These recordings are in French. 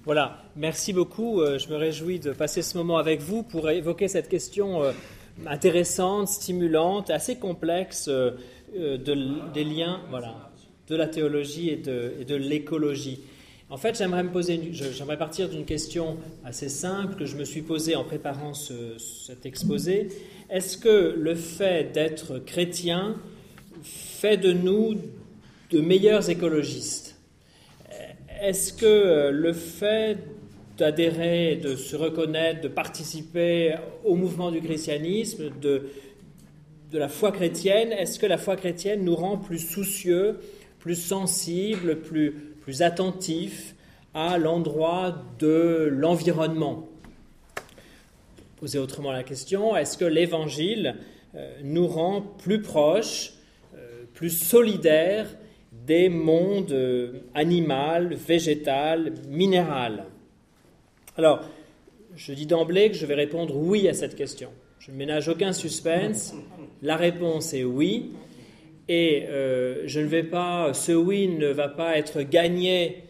Voilà, merci beaucoup. Je me réjouis de passer ce moment avec vous pour évoquer cette question intéressante, stimulante, assez complexe des liens de la théologie et de l'écologie. En fait, j'aimerais partir d'une question assez simple que je me suis posée en préparant cet exposé. Est-ce que le fait d'être chrétien fait de nous de meilleurs écologistes ? Est-ce que le fait d'adhérer, de se reconnaître, de participer au mouvement du christianisme, de la foi chrétienne, est-ce que la foi chrétienne nous rend plus soucieux, plus sensibles, plus attentifs à l'endroit de l'environnement ? Poser autrement la question, est-ce que l'Évangile nous rend plus proches, plus solidaires des mondes animal, végétal, minéral? Alors, je dis d'emblée que je vais répondre oui à cette question. Je ne ménage aucun suspense. La réponse est oui. Et ce oui ne va pas être gagné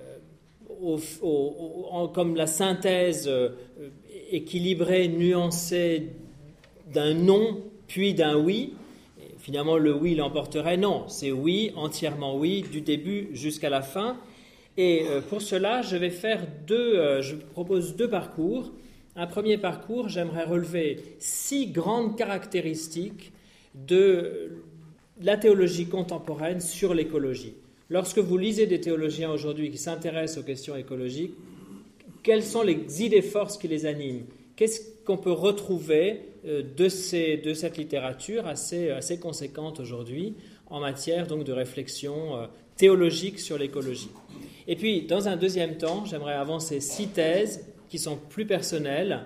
comme la synthèse équilibrée, nuancée d'un non puis d'un oui. Finalement, le oui l'emporterait. Non, c'est oui, entièrement oui, du début jusqu'à la fin. Et pour cela, je propose deux parcours. Un premier parcours, j'aimerais relever 6 grandes caractéristiques de la théologie contemporaine sur l'écologie. Lorsque vous lisez des théologiens aujourd'hui qui s'intéressent aux questions écologiques, quelles sont les idées forces qui les animent ? Qu'est-ce qu'on peut retrouver de cette littérature assez conséquente aujourd'hui en matière donc de réflexion théologique sur l'écologie. Et puis, dans un deuxième temps, j'aimerais avancer 6 thèses qui sont plus personnelles,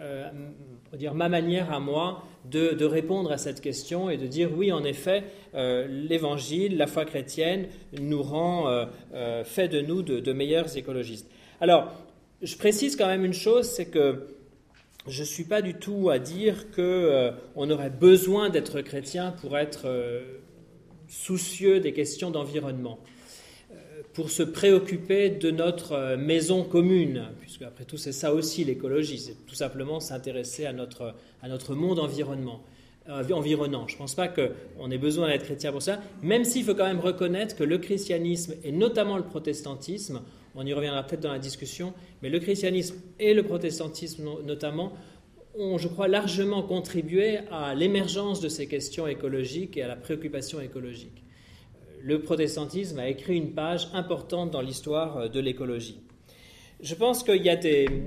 ma manière à moi de répondre à cette question et de dire oui, en effet, l'Évangile, la foi chrétienne nous fait de nous de meilleurs écologistes. Alors, je précise quand même une chose, c'est que je ne suis pas du tout à dire qu'on aurait besoin d'être chrétien pour être soucieux des questions d'environnement, pour se préoccuper de notre maison commune, puisque après tout c'est ça aussi l'écologie, c'est tout simplement s'intéresser à notre monde environnant. Je ne pense pas qu'on ait besoin d'être chrétien pour ça, même s'il faut quand même reconnaître que le christianisme, et notamment le protestantisme, on y reviendra peut-être dans la discussion, mais le christianisme et le protestantisme notamment ont, je crois, largement contribué à l'émergence de ces questions écologiques et à la préoccupation écologique. Le protestantisme a écrit une page importante dans l'histoire de l'écologie. Je pense qu'il y a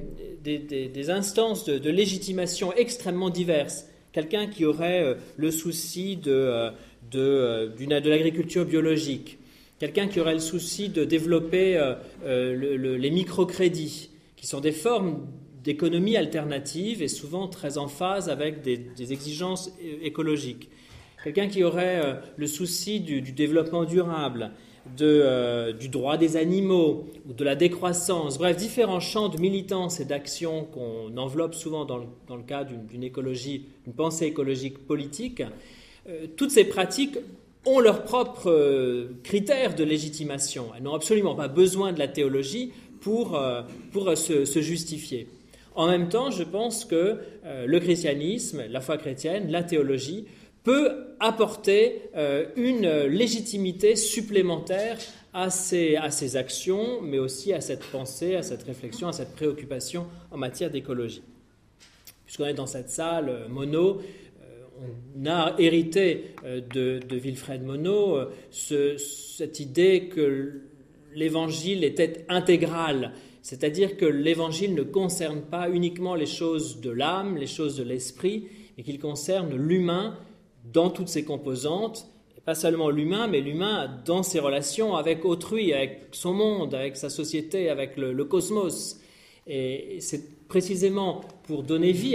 des instances de légitimation extrêmement diverses. Quelqu'un qui aurait le souci de l'agriculture biologique, quelqu'un qui aurait le souci de développer les microcrédits, qui sont des formes d'économie alternative et souvent très en phase avec des exigences écologiques. Quelqu'un qui aurait le souci du développement durable, du droit des animaux ou de la décroissance, bref, différents champs de militance et d'action qu'on enveloppe souvent dans le cadre d'une pensée écologique politique. Toutes ces pratiques ont leurs propres critères de légitimation. Elles n'ont absolument pas besoin de la théologie pour se justifier. En même temps, je pense que le christianisme, la foi chrétienne, la théologie peut apporter une légitimité supplémentaire à ces actions, mais aussi à cette pensée, à cette réflexion, à cette préoccupation en matière d'écologie. Puisqu'on est dans cette salle, Monod, on a hérité de Wilfred Monod cette idée que l'Évangile était intégral, c'est-à-dire que l'Évangile ne concerne pas uniquement les choses de l'âme, les choses de l'esprit, mais qu'il concerne l'humain dans toutes ses composantes, et pas seulement l'humain, mais l'humain dans ses relations avec autrui, avec son monde, avec sa société, avec le cosmos. Et c'est précisément pour donner vie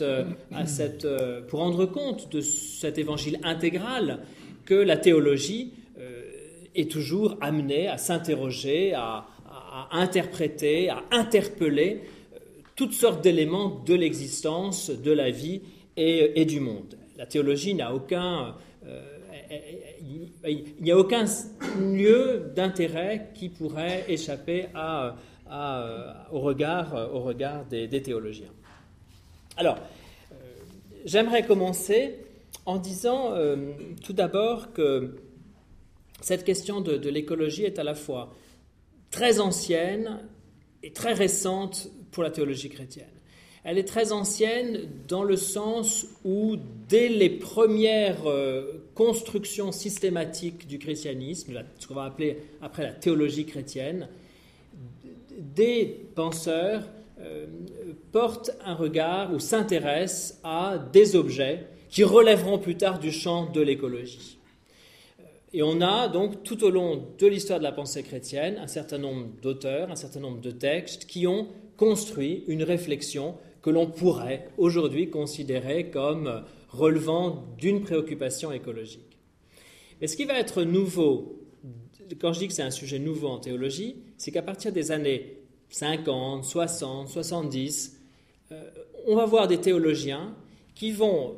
pour rendre compte de cet évangile intégral que la théologie est toujours amenée à s'interroger, à interpréter, à interpeller toutes sortes d'éléments de l'existence, de la vie et du monde. La théologie il n'y a aucun lieu d'intérêt qui pourrait échapper à au regard des théologiens. Alors, j'aimerais commencer en disant tout d'abord que cette question de l'écologie est à la fois très ancienne et très récente pour la théologie chrétienne. Elle est très ancienne dans le sens où, dès les premières constructions systématiques du christianisme, ce qu'on va appeler après la théologie chrétienne, des penseurs portent un regard ou s'intéressent à des objets qui relèveront plus tard du champ de l'écologie. Et on a donc tout au long de l'histoire de la pensée chrétienne un certain nombre d'auteurs, un certain nombre de textes qui ont construit une réflexion que l'on pourrait aujourd'hui considérer comme relevant d'une préoccupation écologique. Mais ce qui va être nouveau, quand je dis que c'est un sujet nouveau en théologie, c'est qu'à partir des années 50, 60, 70, on va voir des théologiens qui vont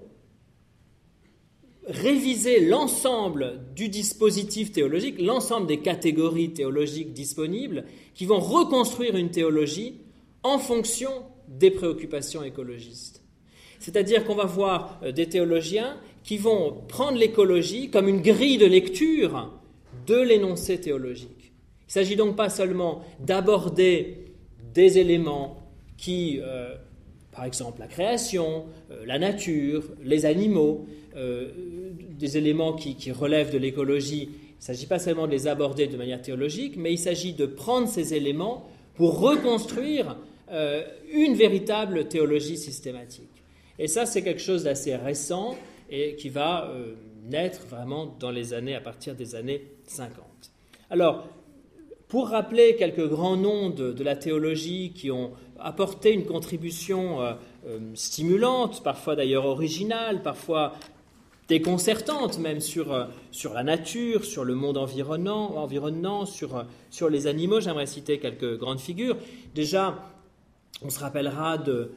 réviser l'ensemble du dispositif théologique, l'ensemble des catégories théologiques disponibles, qui vont reconstruire une théologie en fonction des préoccupations écologistes. C'est-à-dire qu'on va voir des théologiens qui vont prendre l'écologie comme une grille de lecture de l'énoncé théologique. Il ne s'agit donc pas seulement d'aborder des éléments qui, par exemple la création, la nature, les animaux, des éléments qui relèvent de l'écologie. Il ne s'agit pas seulement de les aborder de manière théologique, mais il s'agit de prendre ces éléments pour reconstruire une véritable théologie systématique. Et ça, c'est quelque chose d'assez récent et qui va naître vraiment à partir des années 50. Alors, pour rappeler quelques grands noms de la théologie qui ont apporté une contribution stimulante, parfois d'ailleurs originale, parfois déconcertante même sur la nature, sur le monde environnant, sur les animaux, j'aimerais citer quelques grandes figures. Déjà, on se rappellera de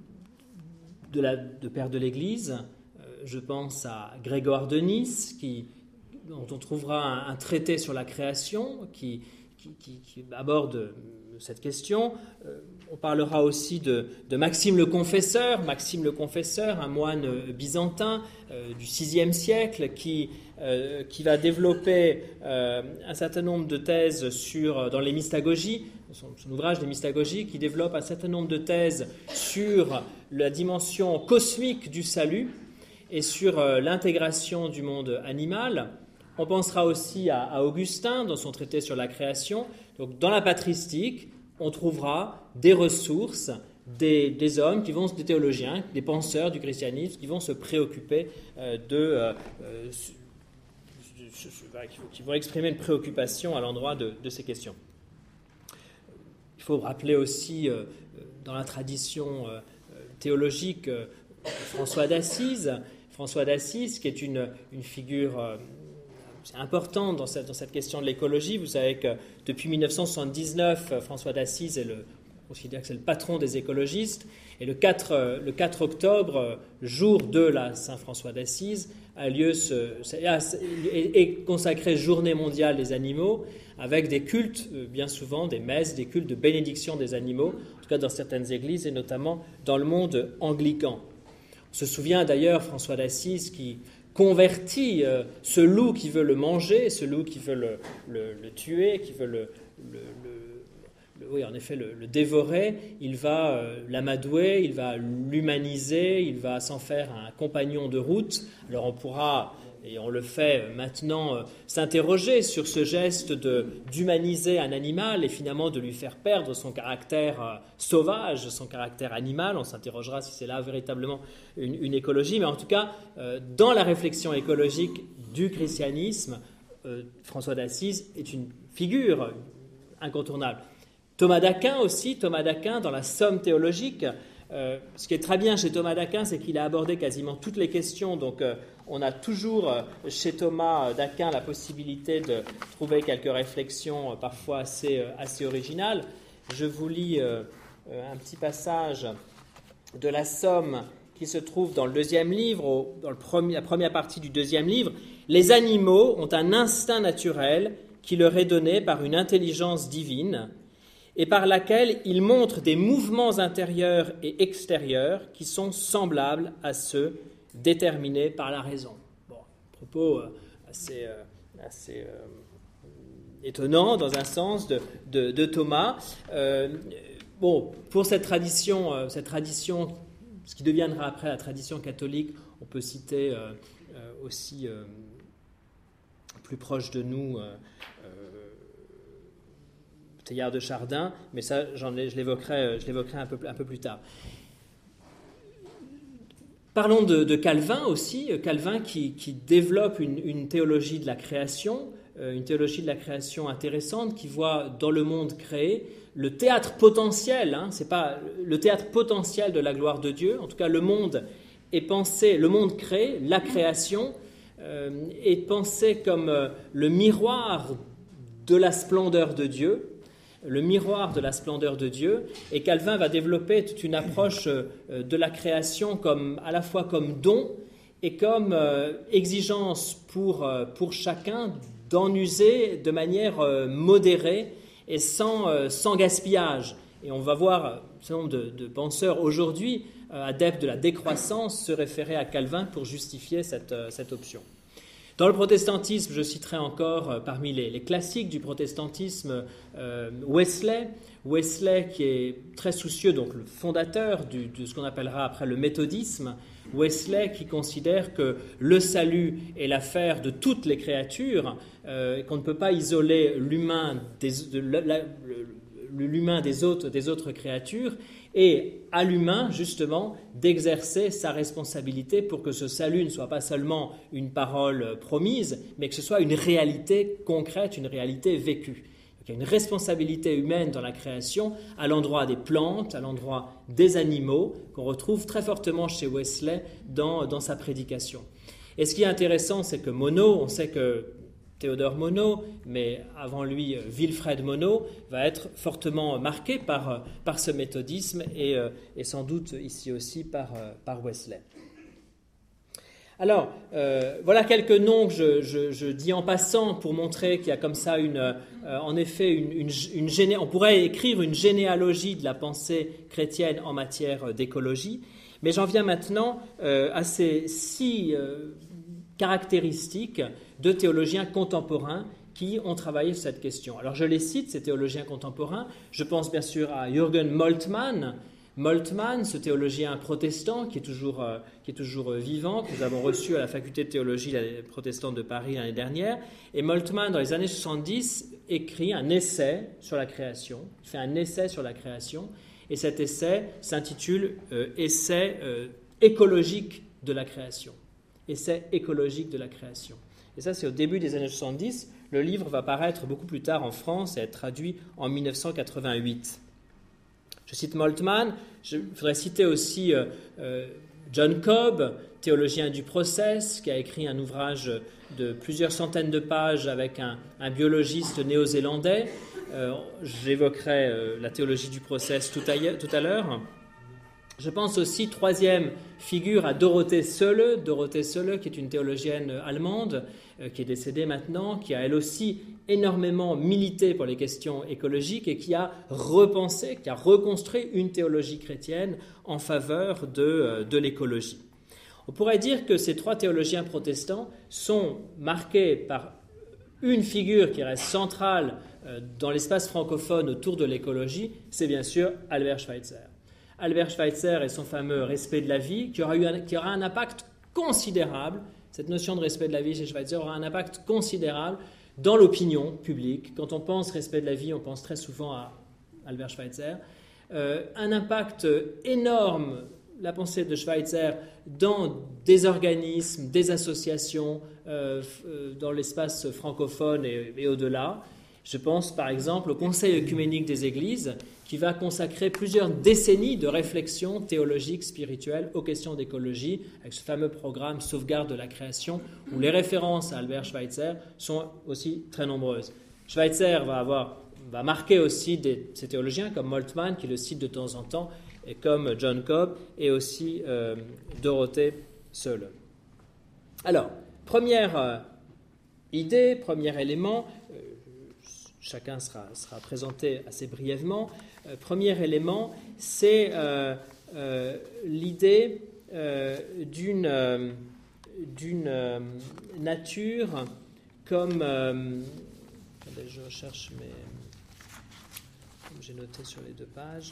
pères de l'Église, je pense à Grégoire de Nice, dont on trouvera un traité sur la création qui aborde cette question. On parlera aussi de Maxime le Confesseur, un moine byzantin du VIe siècle qui va développer un certain nombre de thèses dans les mystagogies, son ouvrage des mystagogies, qui développe un certain nombre de thèses sur la dimension cosmique du salut et sur l'intégration du monde animal. On pensera aussi à Augustin dans son traité sur la création. Donc, dans la patristique, on trouvera des ressources, des hommes des théologiens, des penseurs du christianisme qui vont se préoccuper qui vont exprimer une préoccupation à l'endroit de ces questions. Il faut rappeler aussi, dans la tradition théologique, François d'Assise, qui est une figure importante dans cette question de l'écologie. Vous savez que depuis 1979, François d'Assise on considère que c'est le patron des écologistes. Et le 4 octobre, jour de la Saint-François d'Assise, est consacrée Journée mondiale des animaux, avec des cultes, bien souvent des messes, des cultes de bénédiction des animaux, en tout cas dans certaines églises et notamment dans le monde anglican. On se souvient d'ailleurs François d'Assise qui convertit ce loup qui veut le manger, ce loup qui veut le tuer, qui veut le dévorer. Il va l'amadouer, il va l'humaniser, il va s'en faire un compagnon de route. Alors on pourra, et on le fait maintenant, s'interroger sur ce geste d'humaniser un animal et finalement de lui faire perdre son caractère sauvage, son caractère animal. On s'interrogera si c'est là véritablement une écologie, mais en tout cas, dans la réflexion écologique du christianisme, François d'Assise est une figure incontournable. Thomas d'Aquin aussi, dans la Somme théologique. Ce qui est très bien chez Thomas d'Aquin, c'est qu'il a abordé quasiment toutes les questions. Donc, on a toujours chez Thomas d'Aquin la possibilité de trouver quelques réflexions parfois assez originales. Je vous lis un petit passage de la Somme qui se trouve dans le deuxième livre, dans la première partie du deuxième livre. Les animaux ont un instinct naturel qui leur est donné par une intelligence divine. et par laquelle il montre des mouvements intérieurs et extérieurs qui sont semblables à ceux déterminés par la raison. Bon, propos assez étonnant dans un sens de Thomas. Pour cette tradition, ce qui deviendra après la tradition catholique, on peut citer aussi plus proche de nous Teilhard de Chardin, mais ça, je l'évoquerai un peu plus tard. Parlons de Calvin aussi, Calvin qui développe une théologie de la création, une théologie de la création intéressante qui voit dans le monde créé le théâtre potentiel, c'est pas le théâtre potentiel de la gloire de Dieu, en tout cas le monde est pensé, le monde créé, la création, est pensé comme le miroir de la splendeur de Dieu, et Calvin va développer toute une approche de la création à la fois comme don et comme exigence pour chacun d'en user de manière modérée et sans gaspillage. Et on va voir un certain nombre de penseurs aujourd'hui, adeptes de la décroissance, se référer à Calvin pour justifier cette option. Dans le protestantisme, je citerai encore parmi les classiques du protestantisme Wesley qui est très soucieux, donc le fondateur de ce qu'on appellera après le méthodisme, Wesley qui considère que le salut est l'affaire de toutes les créatures, qu'on ne peut pas isoler l'humain des autres créatures, et à l'humain, justement, d'exercer sa responsabilité pour que ce salut ne soit pas seulement une parole promise, mais que ce soit une réalité concrète, une réalité vécue. Donc, il y a une responsabilité humaine dans la création à l'endroit des plantes, à l'endroit des animaux, qu'on retrouve très fortement chez Wesley dans sa prédication. Et ce qui est intéressant, c'est que Monod, on sait que Théodore Monod, mais avant lui Wilfred Monod, va être fortement marqué par ce méthodisme et sans doute ici aussi par Wesley. Alors, voilà quelques noms que je dis en passant pour montrer qu'il y a comme ça en effet on pourrait écrire une généalogie de la pensée chrétienne en matière d'écologie, mais j'en viens maintenant à ces 6 caractéristiques de théologiens contemporains qui ont travaillé sur cette question. Alors je les cite, ces théologiens contemporains. Je pense bien sûr à Jürgen Moltmann, ce théologien protestant qui est toujours vivant, que nous avons reçu à la faculté de théologie protestante de Paris l'année dernière. Et Moltmann, dans les années 70, écrit un essai sur la création. Il fait un essai sur la création. Et cet essai s'intitule Essai écologique de la création. Essai écologique de la création. Et ça, c'est au début des années 70. Le livre va paraître beaucoup plus tard en France et être traduit en 1988. Je cite Moltmann. Je voudrais citer aussi John Cobb, théologien du process, qui a écrit un ouvrage de plusieurs centaines de pages avec un biologiste néo-zélandais. J'évoquerai la théologie du process tout à l'heure. Je pense aussi, troisième figure, à Dorothée Sölle, qui est une théologienne allemande, qui est décédée maintenant, qui a elle aussi énormément milité pour les questions écologiques et qui a repensé, qui a reconstruit une théologie chrétienne en faveur de l'écologie. On pourrait dire que ces 3 théologiens protestants sont marqués par une figure qui reste centrale dans l'espace francophone autour de l'écologie, c'est bien sûr Albert Schweitzer. Albert Schweitzer et son fameux respect de la vie, qui aura un impact considérable, cette notion de respect de la vie chez Schweitzer aura un impact considérable dans l'opinion publique. Quand on pense respect de la vie, on pense très souvent à Albert Schweitzer. Un impact énorme, la pensée de Schweitzer, dans des organismes, des associations, dans l'espace francophone et au-delà. Je pense par exemple au Conseil œcuménique des Églises, qui va consacrer plusieurs décennies de réflexion théologique, spirituelle aux questions d'écologie, avec ce fameux programme Sauvegarde de la création, où les références à Albert Schweitzer sont aussi très nombreuses. Schweitzer va marquer aussi ces théologiens comme Moltmann, qui le cite de temps en temps, et comme John Cobb, et aussi Dorothée Sölle. Alors, première idée, premier élément, chacun sera présenté assez brièvement. Premier élément, c'est l'idée d'une nature comme... attendez, je recherche comme j'ai noté sur les 2 pages.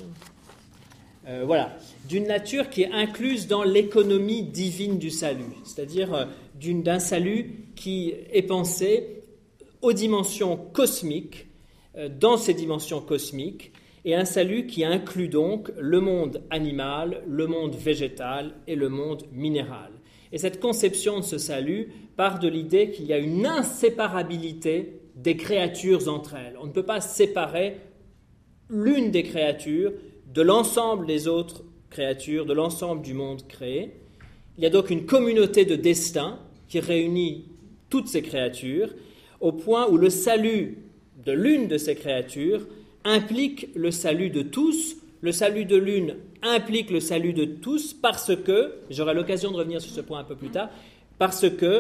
Voilà, d'une nature qui est incluse dans l'économie divine du salut, c'est-à-dire d'un salut qui est pensé aux dimensions cosmiques, dans ces dimensions cosmiques, et un salut qui inclut donc le monde animal, le monde végétal et le monde minéral. Et cette conception de ce salut part de l'idée qu'il y a une inséparabilité des créatures entre elles. On ne peut pas séparer l'une des créatures de l'ensemble des autres créatures, de l'ensemble du monde créé. Il y a donc une communauté de destin qui réunit toutes ces créatures, au point où le salut de l'une de ces créatures implique le salut de tous, le salut de l'une implique le salut de tous, parce que, j'aurai l'occasion de revenir sur ce point un peu plus tard, parce que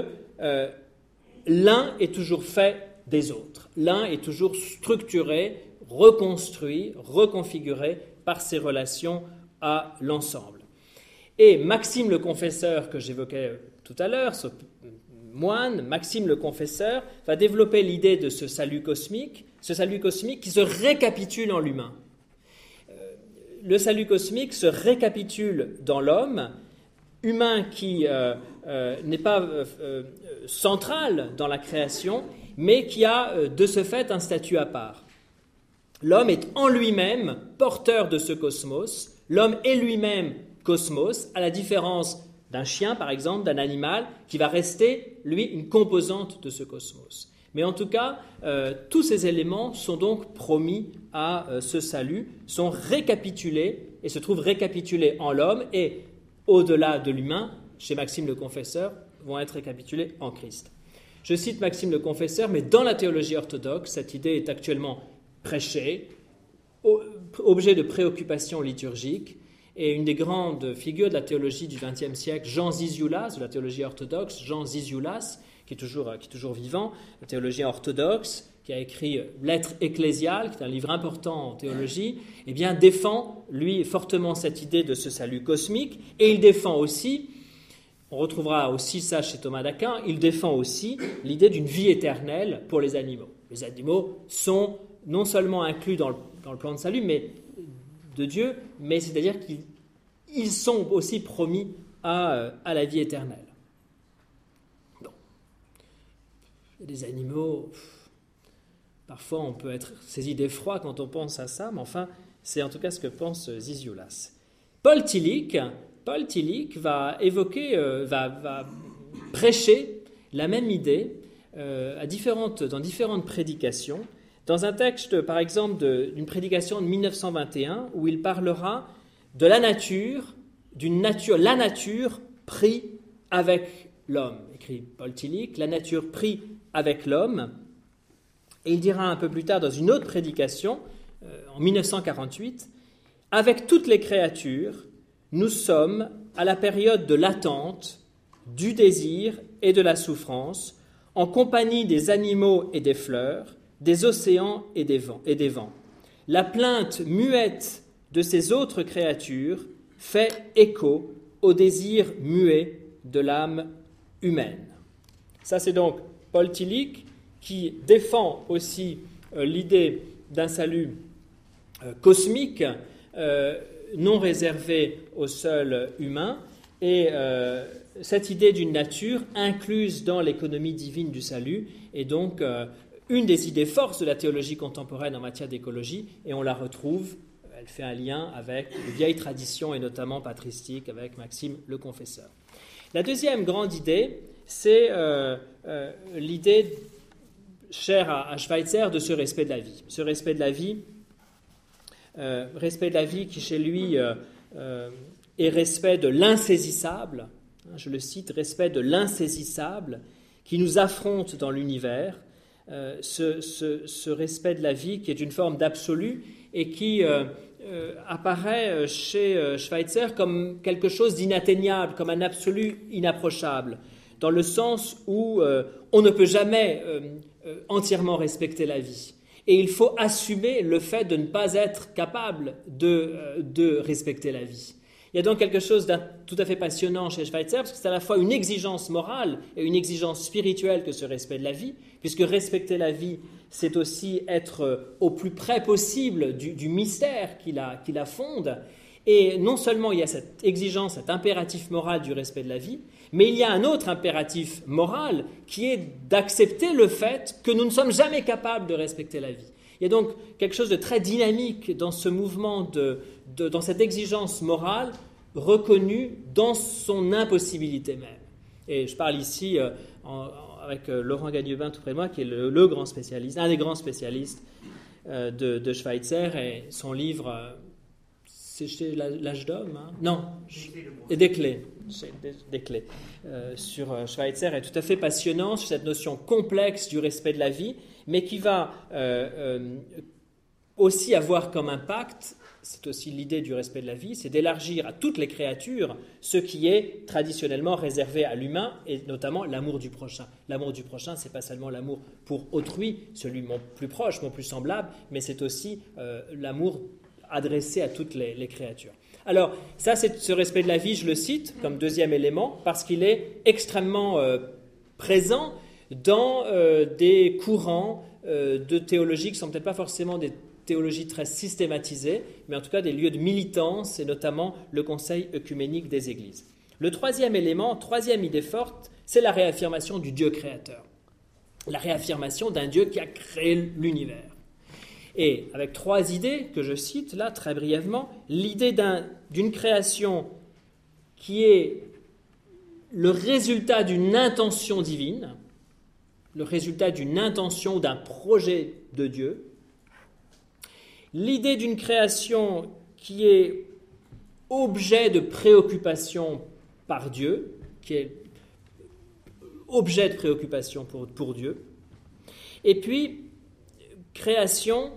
l'un est toujours fait des autres, l'un est toujours structuré, reconstruit, reconfiguré par ses relations à l'ensemble. Et Maxime le Confesseur, que j'évoquais tout à l'heure, ce moine, Maxime le Confesseur, va développer l'idée de ce salut cosmique qui se récapitule en l'humain. Le salut cosmique se récapitule dans l'homme, humain qui n'est pas central dans la création, mais qui a de ce fait un statut à part. L'homme est en lui-même porteur de ce cosmos, l'homme est lui-même cosmos, à la différence d'un chien, par exemple, d'un animal, qui va rester, lui, une composante de ce cosmos. Mais en tout cas, tous ces éléments sont donc promis à ce salut, sont récapitulés et se trouvent récapitulés en l'homme et, au-delà de l'humain, chez Maxime le Confesseur, vont être récapitulés en Christ. Je cite Maxime le Confesseur, mais dans la théologie orthodoxe, cette idée est actuellement prêchée, objet de préoccupation liturgique, et une des grandes figures de la théologie du XXe siècle, Jean Zizioulas, de la théologie orthodoxe, Jean Zizioulas, qui est toujours vivant, le théologien orthodoxe, qui a écrit Lettres ecclésiales, qui est un livre important en théologie, eh bien, défend, lui, fortement cette idée de ce salut cosmique, et il défend aussi, on retrouvera aussi ça chez Thomas d'Aquin, il défend aussi l'idée d'une vie éternelle pour les animaux. Les animaux sont non seulement inclus dans le plan de salut, mais de Dieu, mais c'est-à-dire qu'ils sont aussi promis à la vie éternelle. Bon. Il y a des animaux, parfois on peut être saisi d'effroi quand on pense à ça, mais enfin, c'est en tout cas ce que pense Zizioulas. Paul Tillich va évoquer, va prêcher la même idée dans différentes prédications. Dans un texte, par exemple, d'une prédication de 1921, où il parlera de la nature pris avec l'homme, écrit Paul Tillich, la nature pris avec l'homme. Et il dira un peu plus tard, dans une autre prédication, en 1948, « Avec toutes les créatures, nous sommes à la période de l'attente, du désir et de la souffrance, en compagnie des animaux et des fleurs, des océans et des vents. La plainte muette de ces autres créatures fait écho au désir muet de l'âme humaine. » Ça, c'est donc Paul Tillich qui défend aussi l'idée d'un salut cosmique, non réservé au seul humain, et cette idée d'une nature incluse dans l'économie divine du salut est donc une des idées forces de la théologie contemporaine en matière d'écologie, et on la retrouve, elle fait un lien avec les vieilles traditions, et notamment patristiques, avec Maxime le Confesseur. La deuxième grande idée, c'est l'idée chère à Schweitzer de ce respect de la vie. Ce respect de la vie qui chez lui est respect de l'insaisissable, je le cite, respect de l'insaisissable qui nous affronte dans l'univers, ce respect de la vie qui est une forme d'absolu et qui apparaît chez Schweitzer comme quelque chose d'inatteignable, comme un absolu inapprochable, dans le sens où on ne peut jamais entièrement respecter la vie. et il faut assumer le fait de ne pas être capable de respecter la vie. Il y a donc quelque chose de tout à fait passionnant chez Schweitzer, parce que c'est à la fois une exigence morale et une exigence spirituelle que ce respect de la vie, puisque respecter la vie, c'est aussi être au plus près possible du mystère qui la fonde. Et non seulement il y a cette exigence, cet impératif moral du respect de la vie, mais il y a un autre impératif moral qui est d'accepter le fait que nous ne sommes jamais capables de respecter la vie. Il y a donc quelque chose de très dynamique dans ce mouvement, dans cette exigence morale reconnue dans son impossibilité même. Et je parle ici avec Laurent Gagnebin tout près de moi, qui est le grand spécialiste, un des grands spécialistes de Schweitzer, et son livre, c'est chez l'âge d'homme, hein? Non, des clés, sur Schweitzer est tout à fait passionnant sur cette notion complexe du respect de la vie, mais qui va aussi avoir comme impact, c'est aussi l'idée du respect de la vie, c'est d'élargir à toutes les créatures ce qui est traditionnellement réservé à l'humain, et notamment l'amour du prochain. L'amour du prochain, ce n'est pas seulement l'amour pour autrui, celui mon plus proche, mon plus semblable, mais c'est aussi l'amour adressé à toutes les créatures. Alors, ça, c'est ce respect de la vie, je le cite comme deuxième élément, parce qu'il est extrêmement présent dans des courants de théologie qui ne sont peut-être pas forcément des théologies très systématisées, mais en tout cas des lieux de militance, et notamment le Conseil œcuménique des Églises. Le troisième élément, troisième idée forte, c'est la réaffirmation du Dieu créateur. La réaffirmation d'un Dieu qui a créé l'univers. Et avec trois idées que je cite là très brièvement, l'idée d'une création qui est le résultat d'une intention divine, le résultat d'une intention, d'un projet de Dieu, l'idée d'une création qui est objet de préoccupation par Dieu, qui est objet de préoccupation pour Dieu, et puis création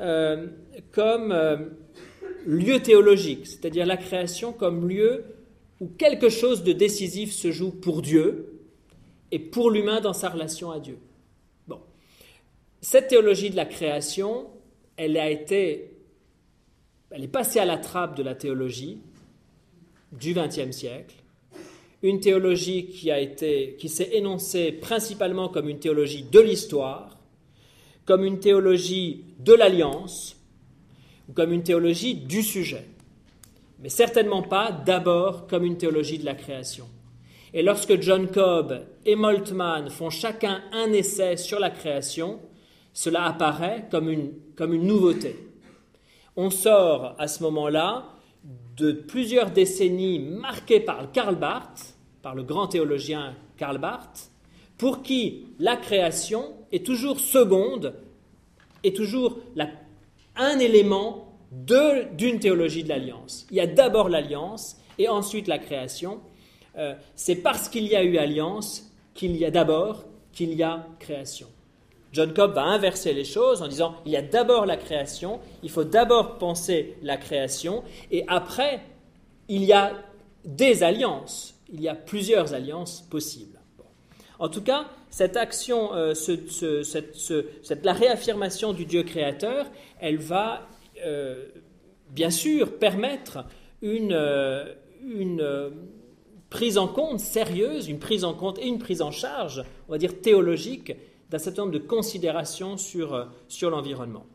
comme lieu théologique, c'est-à-dire la création comme lieu où quelque chose de décisif se joue pour Dieu et pour l'humain dans sa relation à Dieu. Bon. Cette théologie de la création, elle est passée à la trappe de la théologie du XXe siècle, une théologie qui s'est énoncée principalement comme une théologie de l'histoire, comme une théologie de l'alliance, ou comme une théologie du sujet, mais certainement pas d'abord comme une théologie de la création. Et lorsque John Cobb et Moltmann font chacun un essai sur la création, cela apparaît comme une nouveauté. On sort à ce moment-là de plusieurs décennies marquées par Karl Barth, par le grand théologien Karl Barth, pour qui la création est toujours seconde, est toujours un élément d'une théologie de l'alliance. Il y a d'abord l'alliance et ensuite la création. C'est parce qu'il y a eu alliance qu'il y a création. John Cobb va inverser les choses en disant il y a d'abord la création, il faut d'abord penser la création, et après, il y a des alliances, il y a plusieurs alliances possibles. Bon. En tout cas, cette action, la réaffirmation du Dieu créateur, elle va bien sûr permettre une prise en compte sérieuse, une prise en compte et une prise en charge, on va dire théologique, d'un certain nombre de considérations sur l'environnement.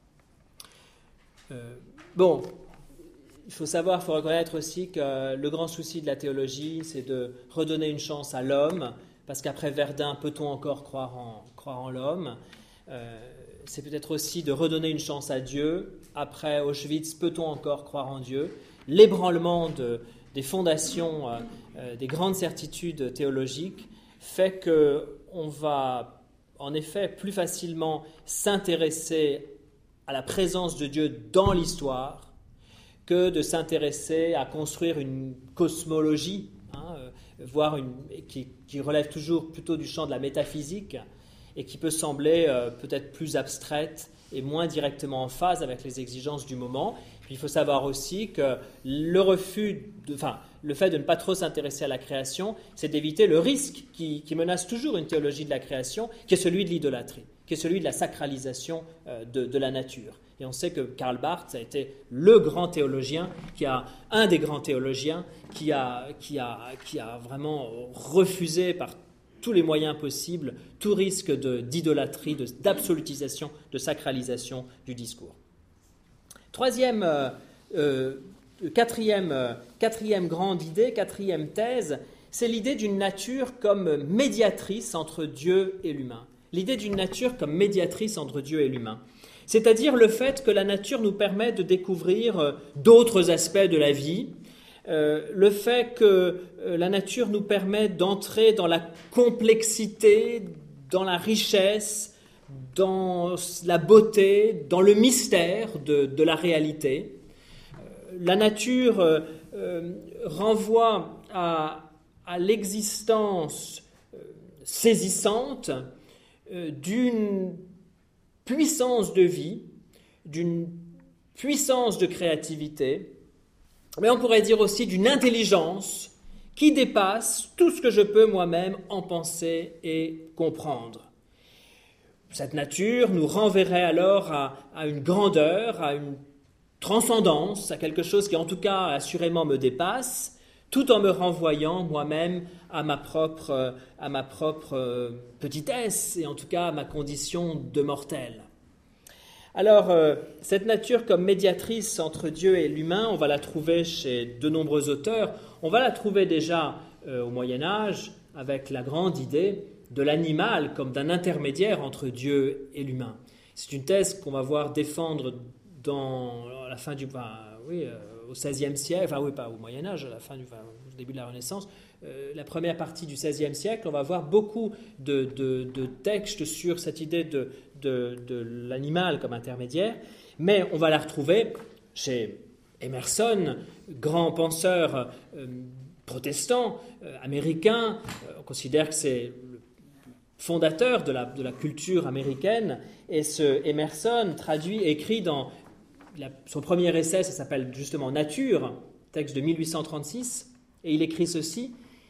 Bon, il faut reconnaître aussi que le grand souci de la théologie, c'est de redonner une chance à l'homme, parce qu'après Verdun, peut-on encore croire en l'homme ? C'est peut-être aussi de redonner une chance à Dieu. Après Auschwitz, peut-on encore croire en Dieu ? L'ébranlement des fondations, des grandes certitudes théologiques, fait qu'on va en effet plus facilement s'intéresser à la présence de Dieu dans l'histoire que de s'intéresser à construire une cosmologie, qui relève toujours plutôt du champ de la métaphysique et qui peut sembler peut-être plus abstraite et moins directement en phase avec les exigences du moment. Puis il faut savoir aussi que le fait de ne pas trop s'intéresser à la création, c'est d'éviter le risque qui menace toujours une théologie de la création, qui est celui de l'idolâtrie. qui est celui de la sacralisation de la nature. Et on sait que Karl Barth a été un des grands théologiens qui a vraiment refusé par tous les moyens possibles tout risque d'idolâtrie, d'absolutisation, de sacralisation du discours. Quatrième grande idée, quatrième thèse, c'est l'idée d'une nature comme médiatrice entre Dieu et l'humain. L'idée d'une nature comme médiatrice entre Dieu et l'humain. C'est-à-dire le fait que la nature nous permet de découvrir d'autres aspects de la vie, le fait que la nature nous permet d'entrer dans la complexité, dans la richesse, dans la beauté, dans le mystère de la réalité. La nature renvoie à l'existence saisissante d'une puissance de vie, d'une puissance de créativité, mais on pourrait dire aussi d'une intelligence qui dépasse tout ce que je peux moi-même en penser et comprendre. Cette nature nous renverrait alors à une grandeur, à une transcendance, à quelque chose qui en tout cas assurément me dépasse, tout en me renvoyant moi-même à ma propre petitesse et en tout cas à ma condition de mortel. Alors, cette nature comme médiatrice entre Dieu et l'humain, on va la trouver chez de nombreux auteurs. On va la trouver déjà au Moyen-Âge avec la grande idée de l'animal comme d'un intermédiaire entre Dieu et l'humain. C'est une thèse qu'on va voir défendre à la fin au XVIe siècle, pas au Moyen-Âge, au début de la Renaissance, la première partie du XVIe siècle, on va voir beaucoup de textes sur cette idée de l'animal comme intermédiaire, mais on va la retrouver chez Emerson, grand penseur protestant, américain. On considère que c'est le fondateur de la culture américaine, et ce Emerson écrit dans son premier essai, ça s'appelle justement Nature, texte de 1836, et il écrit ceci,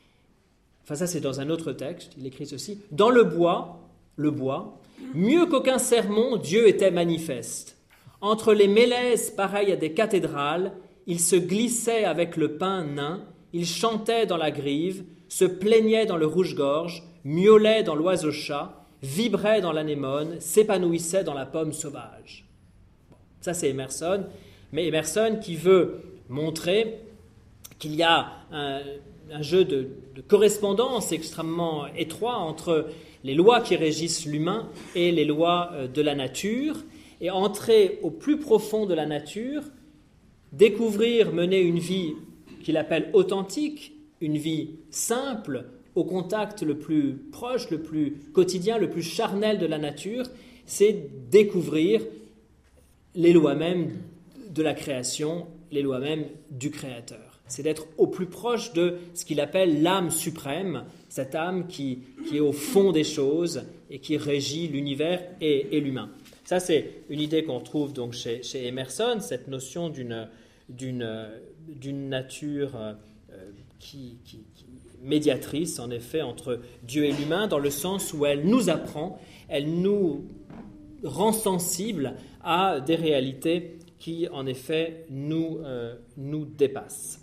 ça c'est dans un autre texte, il écrit ceci: « Dans le bois, mieux qu'aucun sermon, Dieu était manifeste. Entre les mélèzes pareilles à des cathédrales, il se glissait avec le pin nain, il chantait dans la grive, se plaignait dans le rouge-gorge, miaulait dans l'oiseau-chat, vibrait dans l'anémone, s'épanouissait dans la pomme sauvage. » Ça, c'est Emerson, mais Emerson qui veut montrer qu'il y a un jeu de correspondance extrêmement étroit entre les lois qui régissent l'humain et les lois de la nature, et entrer au plus profond de la nature, découvrir, mener une vie qu'il appelle authentique, une vie simple, au contact le plus proche, le plus quotidien, le plus charnel de la nature, c'est découvrir les lois mêmes de la création, les lois mêmes du Créateur. C'est d'être au plus proche de ce qu'il appelle l'âme suprême, cette âme qui est au fond des choses et qui régit l'univers et l'humain. Ça, c'est une idée qu'on trouve donc chez Emerson, cette notion d'une nature qui médiatrice, en effet, entre Dieu et l'humain, dans le sens où elle nous apprend, elle nous rend sensibles à des réalités qui, en effet, nous dépassent.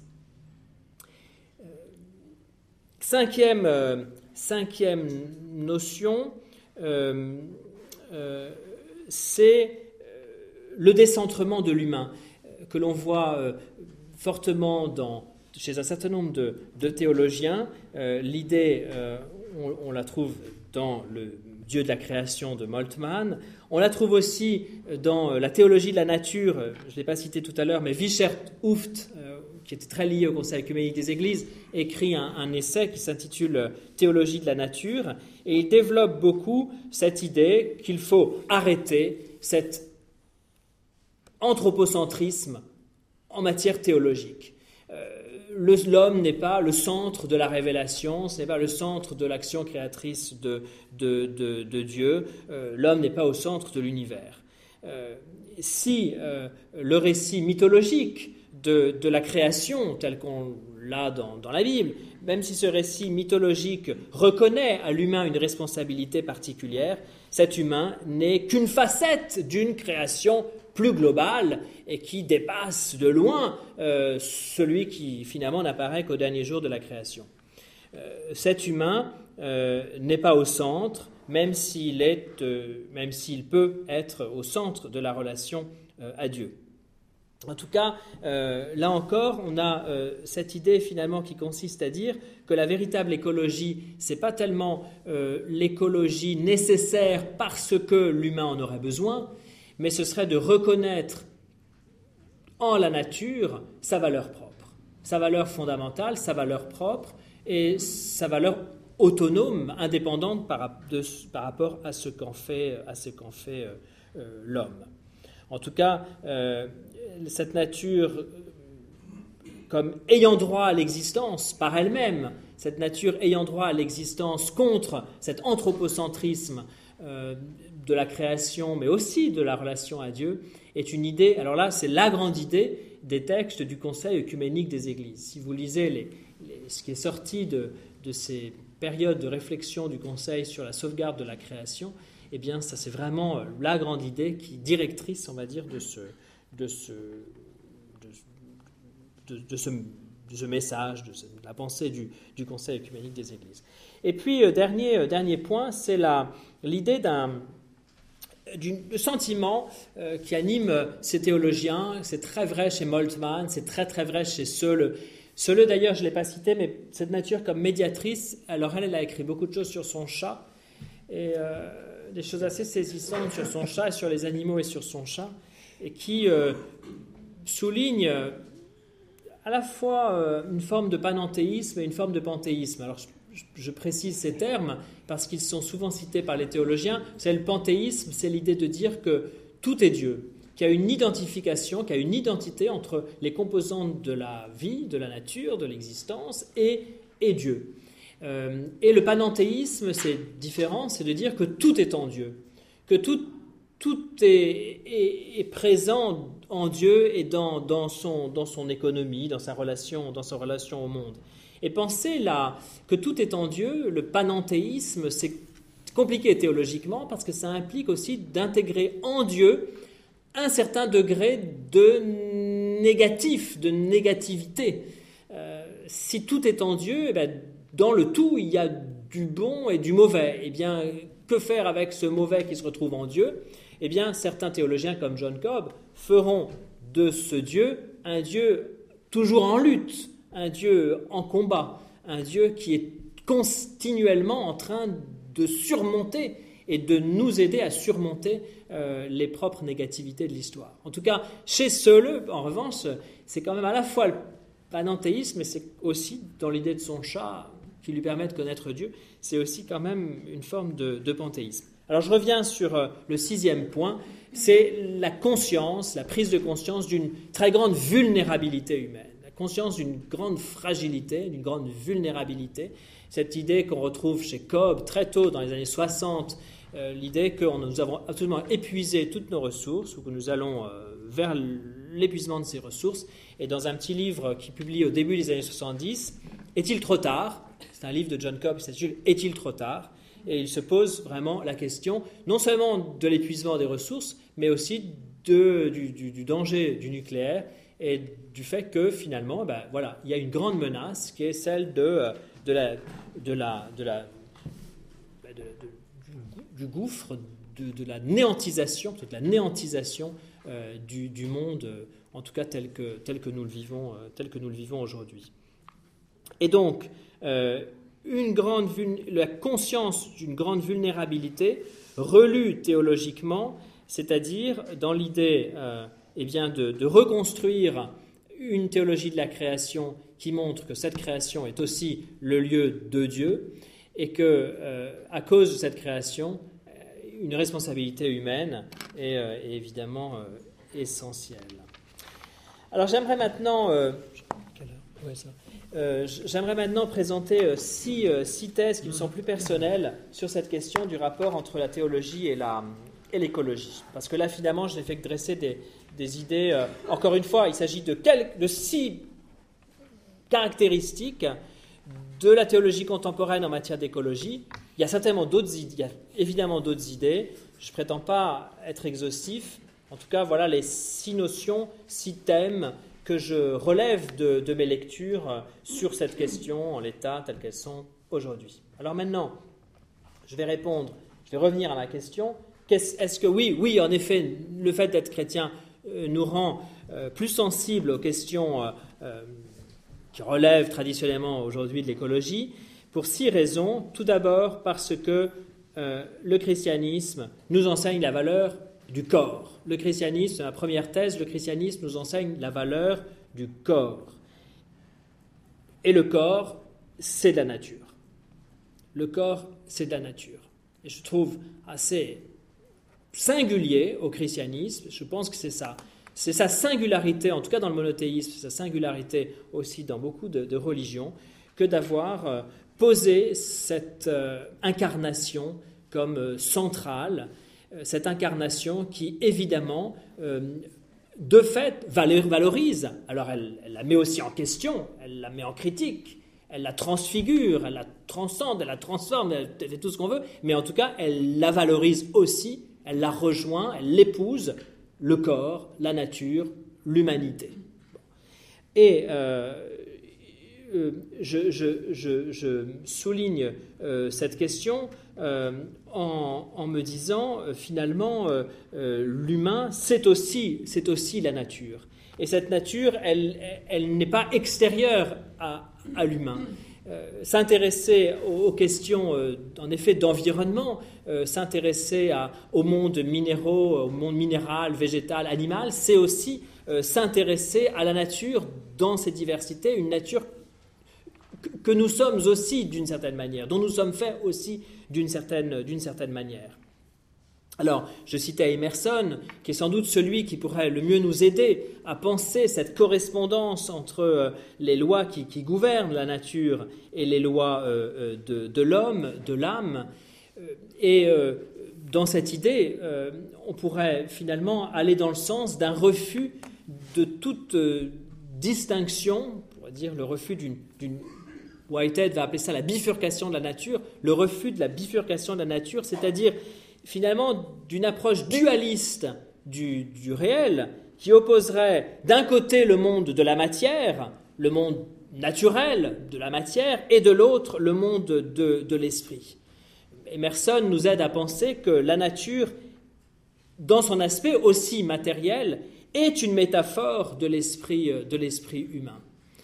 Cinquième notion, c'est le décentrement de l'humain, que l'on voit fortement chez un certain nombre de théologiens. L'idée, on la trouve dans le Dieu de la création de Moltmann. On la trouve aussi dans la théologie de la nature, je ne l'ai pas cité tout à l'heure, mais Wichert Hooft, qui était très lié au Conseil œcuménique des Églises, écrit un essai qui s'intitule « Théologie de la nature », et il développe beaucoup cette idée qu'il faut arrêter cet anthropocentrisme en matière théologique. L'homme n'est pas le centre de la révélation, ce n'est pas le centre de l'action créatrice de Dieu, l'homme n'est pas au centre de l'univers. Si le récit mythologique de la création telle qu'on l'a dans la Bible, même si ce récit mythologique reconnaît à l'humain une responsabilité particulière, cet humain n'est qu'une facette d'une création plus globale et qui dépasse de loin celui qui finalement n'apparaît qu'au dernier jour de la création. Cet humain n'est pas au centre, même s'il peut être au centre de la relation à Dieu. En tout cas, là encore, on a cette idée finalement qui consiste à dire que la véritable écologie, ce n'est pas tellement l'écologie nécessaire parce que l'humain en aurait besoin, mais ce serait de reconnaître en la nature sa valeur propre, sa valeur fondamentale, sa valeur propre et sa valeur autonome, indépendante par rapport à ce qu'en fait l'homme. En tout cas, cette nature comme ayant droit à l'existence par elle-même, cette nature ayant droit à l'existence contre cet anthropocentrisme de la création, mais aussi de la relation à Dieu, est une idée, alors là, c'est la grande idée des textes du Conseil œcuménique des Églises. Si vous lisez ce qui est sorti de ces périodes de réflexion du Conseil sur la sauvegarde de la création, eh bien, ça c'est vraiment la grande idée directrice, on va dire, de ce message, de la pensée du Conseil œcuménique des Églises. Et puis, dernier point, c'est l'idée du sentiment qui anime ces théologiens. C'est très vrai chez Moltmann, c'est très très vrai chez Seule. Seule, d'ailleurs, je ne l'ai pas cité, mais cette nature comme médiatrice, alors elle a écrit beaucoup de choses sur son chat, et des choses assez saisissantes sur son chat, et sur les animaux et sur son chat, et qui souligne à la fois une forme de panenthéisme et une forme de panthéisme. Alors je précise ces termes parce qu'ils sont souvent cités par les théologiens. C'est le panthéisme, c'est l'idée de dire que tout est Dieu, qu'il y a une identification, qu'il y a une identité entre les composantes de la vie, de la nature, de l'existence et Dieu. Et le panenthéisme, c'est différent, c'est de dire que tout est en Dieu, que tout est présent en Dieu et dans son économie, dans sa relation au monde. Et penser là que tout est en Dieu, le panenthéisme, c'est compliqué théologiquement parce que ça implique aussi d'intégrer en Dieu un certain degré de négativité. Si tout est en Dieu, eh bien, dans le tout, il y a du bon et du mauvais. Eh bien, que faire avec ce mauvais qui se retrouve en Dieu ? Eh bien, certains théologiens comme John Cobb feront de ce Dieu un Dieu toujours en lutte, un Dieu en combat, un Dieu qui est continuellement en train de surmonter et de nous aider à surmonter les propres négativités de l'histoire. En tout cas, chez Seule, en revanche, c'est quand même à la fois le panenthéisme, mais c'est aussi dans l'idée de son chat qui lui permet de connaître Dieu, c'est aussi quand même une forme de panthéisme. Alors je reviens sur le 6e point, c'est la conscience, la prise de conscience d'une très grande vulnérabilité humaine, la conscience d'une grande fragilité, d'une grande vulnérabilité, cette idée qu'on retrouve chez Cobb très tôt dans les années 60, l'idée que nous avons absolument épuisé toutes nos ressources, ou que nous allons vers l'épuisement de ces ressources, et dans un petit livre qu'il publie au début des années 70, « Est-il trop tard ?» C'est un livre de John Cobb qui s'intitule « Est-il trop tard ?» Et il se pose vraiment la question, non seulement de l'épuisement des ressources, mais aussi du danger du nucléaire et du fait que finalement, il y a une grande menace qui est celle du gouffre, de la néantisation, peut-être la néantisation du monde, en tout cas tel que nous le vivons aujourd'hui. Et donc, la conscience d'une grande vulnérabilité relue théologiquement, c'est-à-dire dans l'idée de reconstruire une théologie de la création qui montre que cette création est aussi le lieu de Dieu et que, à cause de cette création, une responsabilité humaine est évidemment essentielle. Alors j'aimerais maintenant... J'aimerais maintenant présenter six thèses qui me sont plus personnelles sur cette question du rapport entre la théologie et l'écologie. Parce que là, finalement, je n'ai fait que dresser des idées, encore une fois, il s'agit de 6 caractéristiques de la théologie contemporaine en matière d'écologie. Il y a certainement d'autres idées, il y a évidemment d'autres idées. Je ne prétends pas être exhaustif. En tout cas, voilà les 6 notions, 6 thèmes que je relève de mes lectures sur cette question en l'état telles qu'elles sont aujourd'hui. Alors maintenant, je vais revenir à ma question. Est-ce que oui, en effet, le fait d'être chrétien nous rend plus sensibles aux questions qui relèvent traditionnellement aujourd'hui de l'écologie, pour 6 raisons. Tout d'abord parce que le christianisme nous enseigne la valeur du corps. Le christianisme, c'est ma première thèse, le christianisme nous enseigne la valeur du corps. Et le corps, c'est de la nature. Le corps, c'est de la nature. Et je trouve assez singulier au christianisme, je pense que c'est ça. C'est sa singularité, en tout cas dans le monothéisme, c'est sa singularité aussi dans beaucoup de religions, que d'avoir posé cette incarnation comme centrale, cette incarnation qui, évidemment, de fait, valorise. Alors, elle la met aussi en question, elle la met en critique, elle la transfigure, elle la transcende, elle la transforme, elle fait tout ce qu'on veut, mais en tout cas, elle la valorise aussi, elle la rejoint, elle l'épouse, le corps, la nature, l'humanité. Et je souligne cette question en me disant, finalement, l'humain, c'est aussi la nature. Et cette nature, elle n'est pas extérieure à l'humain. S'intéresser aux questions, en effet, d'environnement, s'intéresser au monde minéraux, au monde minéral, végétal, animal, c'est aussi s'intéresser à la nature dans ses diversités, une nature que nous sommes aussi d'une certaine manière, dont nous sommes faits aussi d'une certaine manière. Alors, je citais Emerson, qui est sans doute celui qui pourrait le mieux nous aider à penser cette correspondance entre les lois qui gouvernent la nature et les lois de l'homme, de l'âme. Et dans cette idée, on pourrait finalement aller dans le sens d'un refus de toute distinction, on pourrait dire le refus d'une Whitehead va appeler ça la bifurcation de la nature, le refus de la bifurcation de la nature, c'est-à-dire finalement d'une approche dualiste du réel qui opposerait d'un côté le monde de la matière, le monde naturel de la matière, et de l'autre le monde de l'esprit. Emerson nous aide à penser que la nature, dans son aspect aussi matériel, est une métaphore de l'esprit humain.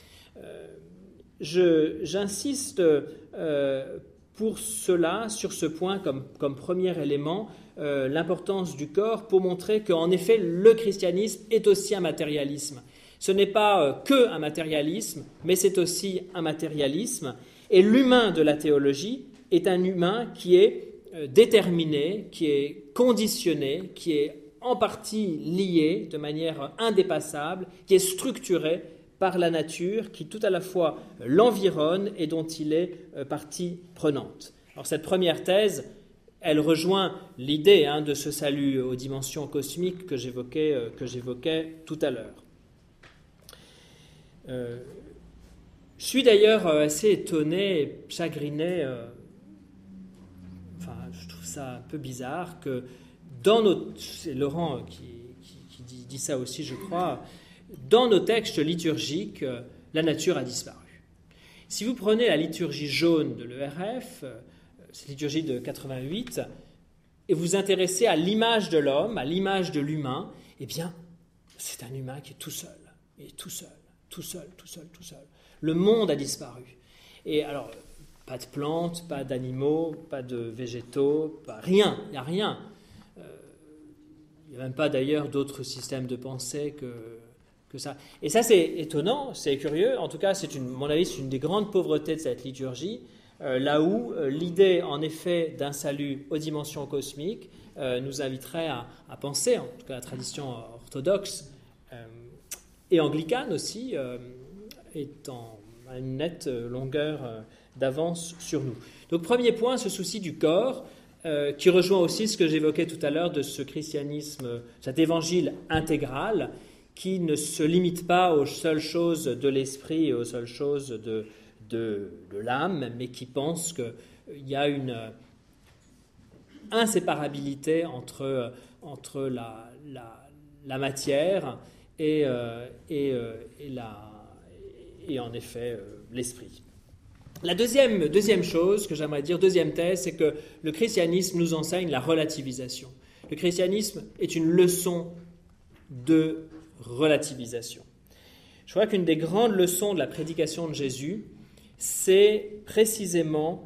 J'insiste pour cela, sur ce point, comme premier élément, l'importance du corps pour montrer qu'en effet, le christianisme est aussi un matérialisme. Ce n'est pas que un matérialisme, mais c'est aussi un matérialisme. Et l'humain de la théologie est un humain qui est déterminé, qui est conditionné, qui est en partie lié de manière indépassable, qui est structuré par la nature qui tout à la fois l'environne et dont il est partie prenante. Alors cette première thèse, elle rejoint l'idée de ce salut aux dimensions cosmiques que j'évoquais tout à l'heure. Je suis d'ailleurs assez étonné, chagriné, je trouve ça un peu bizarre que c'est Laurent qui dit ça aussi, je crois, dans nos textes liturgiques, la nature a disparu. Si vous prenez la liturgie jaune de l'ERF, cette liturgie de 88, et vous intéressez à l'image de l'homme, à l'image de l'humain, eh bien, c'est un humain qui est tout seul. Il est tout seul. Le monde a disparu. Et alors, pas de plantes, pas d'animaux, pas de végétaux, rien, il n'y a rien. Il n'y a même pas d'ailleurs d'autres systèmes de pensée que ça. Et ça, c'est étonnant, c'est curieux. En tout cas, à mon avis, c'est une des grandes pauvretés de cette liturgie, là où l'idée, en effet, d'un salut aux dimensions cosmiques nous inviterait à penser, en tout cas la tradition orthodoxe et anglicane aussi, est à une nette longueur d'avance sur nous. Donc, premier point, ce souci du corps. qui rejoint aussi ce que j'évoquais tout à l'heure de ce christianisme, cet évangile intégral, qui ne se limite pas aux seules choses de l'esprit et aux seules choses de l'âme, mais qui pense qu'il y a une inséparabilité entre la matière et en effet l'esprit. La deuxième chose que j'aimerais dire, deuxième thèse, c'est que le christianisme nous enseigne la relativisation. Le christianisme est une leçon de relativisation. Je crois qu'une des grandes leçons de la prédication de Jésus, c'est précisément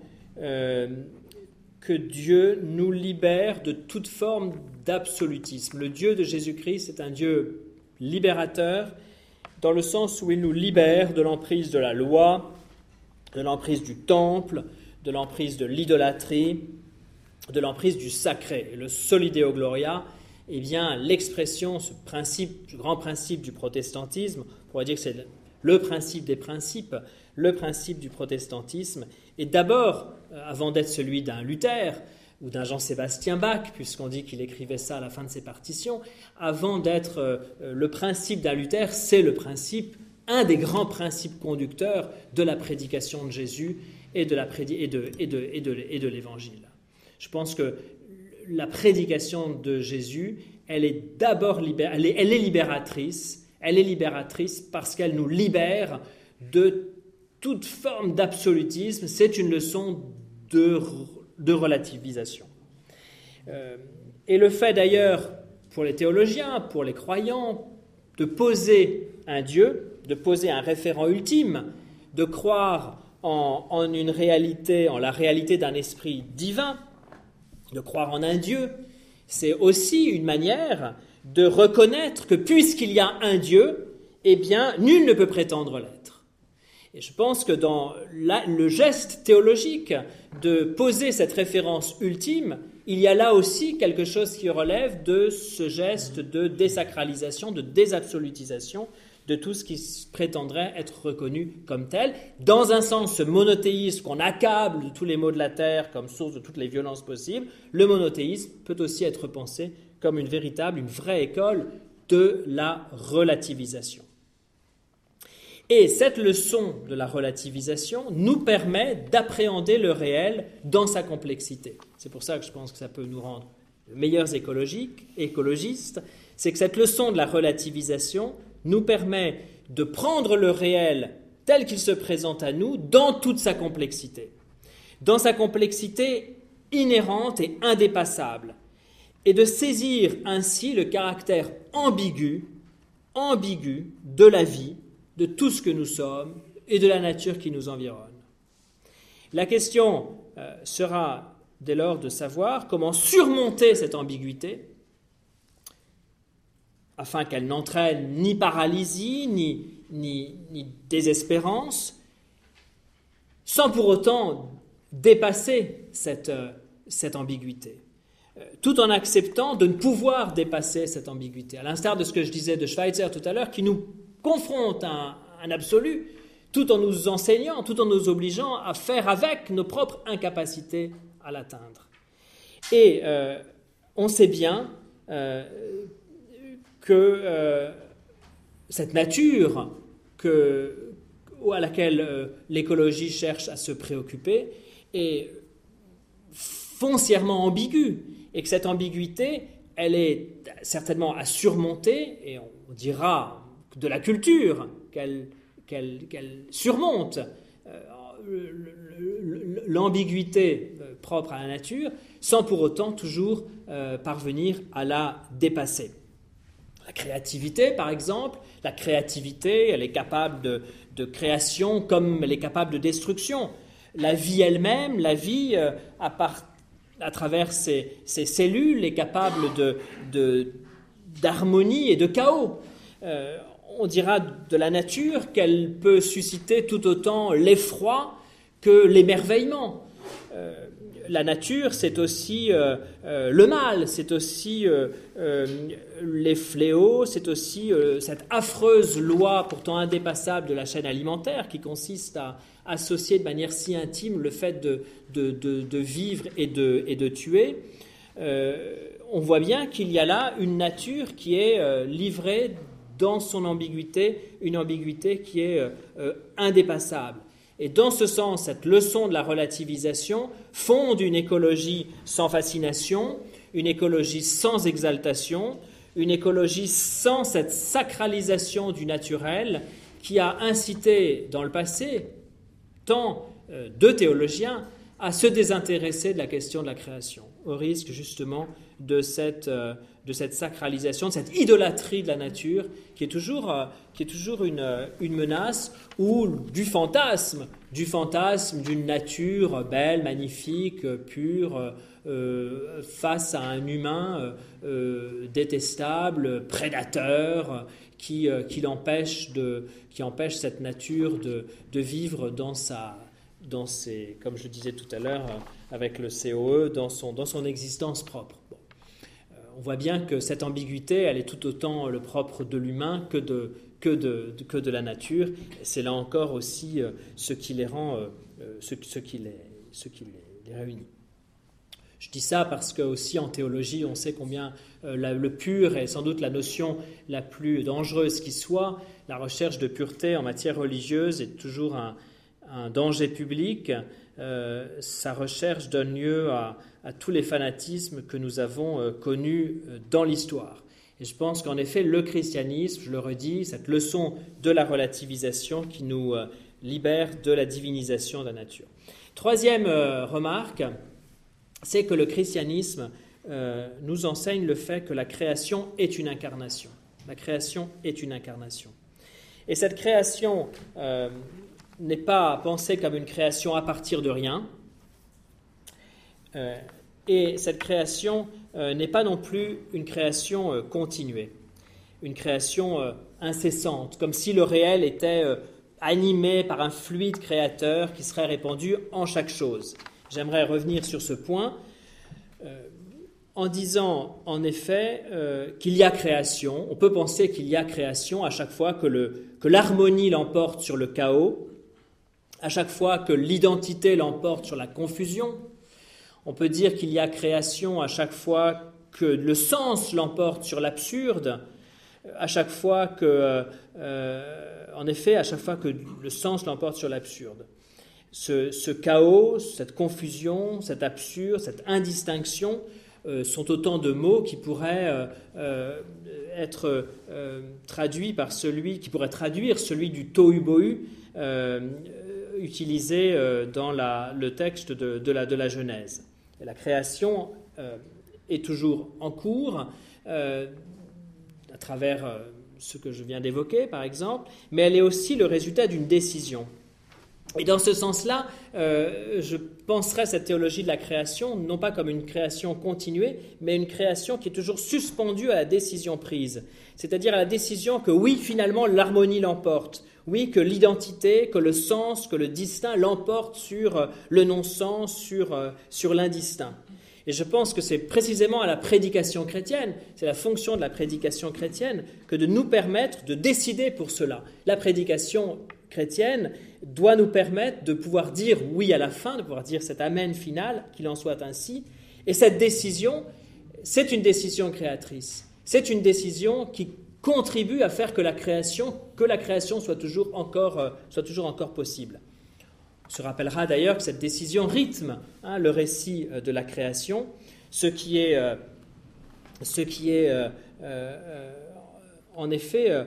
que Dieu nous libère de toute forme d'absolutisme. Le Dieu de Jésus-Christ est un Dieu libérateur, dans le sens où il nous libère de l'emprise de la loi, de l'emprise du temple, de l'emprise de l'idolâtrie, de l'emprise du sacré. Et le Soli Deo Gloria, eh bien, l'expression, ce principe, ce grand principe du protestantisme, on pourrait dire que c'est le principe des principes, le principe du protestantisme, est d'abord, avant d'être celui d'un Luther ou d'un Jean-Sébastien Bach, puisqu'on dit qu'il écrivait ça à la fin de ses partitions, avant d'être le principe d'un Luther, c'est le principe, un des grands principes conducteurs de la prédication de Jésus et de l'Évangile. Je pense que la prédication de Jésus, elle est d'abord elle est libératrice. Elle est libératrice parce qu'elle nous libère de toute forme d'absolutisme. C'est une leçon de relativisation. Et le fait d'ailleurs, pour les théologiens, pour les croyants, de poser un Dieu, de poser un référent ultime, de croire en une réalité, en la réalité d'un esprit divin, de croire en un Dieu, c'est aussi une manière de reconnaître que puisqu'il y a un Dieu, eh bien, nul ne peut prétendre l'être. Et je pense que dans le geste théologique de poser cette référence ultime, il y a là aussi quelque chose qui relève de ce geste de désacralisation, de désabsolutisation de tout ce qui prétendrait être reconnu comme tel. Dans un sens, ce monothéisme qu'on accable de tous les maux de la terre comme source de toutes les violences possibles, le monothéisme peut aussi être pensé comme une vraie école de la relativisation. Et cette leçon de la relativisation nous permet d'appréhender le réel dans sa complexité. C'est pour ça que je pense que ça peut nous rendre de meilleurs écologistes. C'est que cette leçon de la relativisation nous permet de prendre le réel tel qu'il se présente à nous dans toute sa complexité. Dans sa complexité inhérente et indépassable. Et de saisir ainsi le caractère ambigu de la vie, de tout ce que nous sommes et de la nature qui nous environne. La question sera dès lors de savoir comment surmonter cette ambiguïté afin qu'elle n'entraîne ni paralysie, ni désespérance, sans pour autant dépasser cette ambiguïté, tout en acceptant de ne pouvoir dépasser cette ambiguïté, à l'instar de ce que je disais de Schweitzer tout à l'heure, qui nous confronte à un absolu, tout en nous enseignant, tout en nous obligeant à faire avec nos propres incapacités à l'atteindre. Et on sait bien que cette nature à laquelle l'écologie cherche à se préoccuper est foncièrement ambiguë, et que cette ambiguïté, elle est certainement à surmonter, et on dira de la culture qu'elle surmonte l'ambiguïté propre à la nature, sans pour autant toujours parvenir à la dépasser. La créativité, par exemple, elle est capable de création comme elle est capable de destruction. La vie elle-même, à travers ses cellules, est capable d'harmonie et de chaos. On dira de la nature qu'elle peut susciter tout autant l'effroi que l'émerveillement. la nature, c'est aussi le mal, c'est aussi les fléaux, c'est aussi cette affreuse loi pourtant indépassable de la chaîne alimentaire qui consiste à associer de manière si intime le fait de vivre et de tuer. On voit bien qu'il y a là une nature qui est livrée dans son ambiguïté, une ambiguïté qui est indépassable. Et dans ce sens, cette leçon de la relativisation fonde une écologie sans fascination, une écologie sans exaltation, une écologie sans cette sacralisation du naturel qui a incité dans le passé tant de théologiens à se désintéresser de la question de la création, au risque justement de cette sacralisation, de cette idolâtrie de la nature qui est toujours une menace, ou du fantasme d'une nature belle, magnifique, pure, face à un humain détestable, prédateur, qui empêche cette nature de vivre dans ses, comme je disais tout à l'heure avec le COE, dans son existence propre. Bon. On voit bien que cette ambiguïté, elle est tout autant le propre de l'humain que de la nature. Et c'est là encore aussi ce qui les rend, ce qui les réunit. Je dis ça parce que aussi en théologie, on sait combien le pur est sans doute la notion la plus dangereuse qui soit. La recherche de pureté en matière religieuse est toujours un danger public. Sa recherche donne lieu à tous les fanatismes que nous avons connus dans l'histoire. Et je pense qu'en effet, le christianisme, je le redis, cette leçon de la relativisation qui nous libère de la divinisation de la nature. Troisième remarque, c'est que le christianisme nous enseigne le fait que la création est une incarnation. La création est une incarnation. Et cette création n'est pas pensée comme une création à partir de rien. Et cette création n'est pas non plus une création continuée, une création incessante, comme si le réel était animé par un fluide créateur qui serait répandu en chaque chose. J'aimerais revenir sur ce point en disant en effet qu'il y a création. On peut penser qu'il y a création à chaque fois que l'harmonie l'emporte sur le chaos, à chaque fois que l'identité l'emporte sur la confusion. On peut dire qu'il y a création à chaque fois que le sens l'emporte sur l'absurde, à chaque fois que, en effet, à chaque fois que le sens l'emporte sur l'absurde. Ce chaos, cette confusion, cet absurde, cette indistinction sont autant de mots qui pourraient être traduits par qui pourrait traduire celui du tohu-bohu utilisé dans le texte de la Genèse. Et la création est toujours en cours à travers ce que je viens d'évoquer, par exemple, mais elle est aussi le résultat d'une décision. Et dans ce sens-là, je penserais cette théologie de la création, non pas comme une création continuée, mais une création qui est toujours suspendue à la décision prise. C'est-à-dire à la décision que oui, finalement, l'harmonie l'emporte. Oui, que l'identité, que le sens, que le distinct l'emporte sur le non-sens, sur l'indistinct. Et je pense que c'est précisément à la prédication chrétienne, c'est la fonction de la prédication chrétienne, que de nous permettre de décider pour cela. La prédication chrétienne doit nous permettre de pouvoir dire oui à la fin, de pouvoir dire cet amen final, qu'il en soit ainsi. Et cette décision, c'est une décision créatrice. C'est une décision qui contribue à faire que la création soit toujours encore possible. On se rappellera d'ailleurs que cette décision rythme le récit de la création. Ce qui est en effet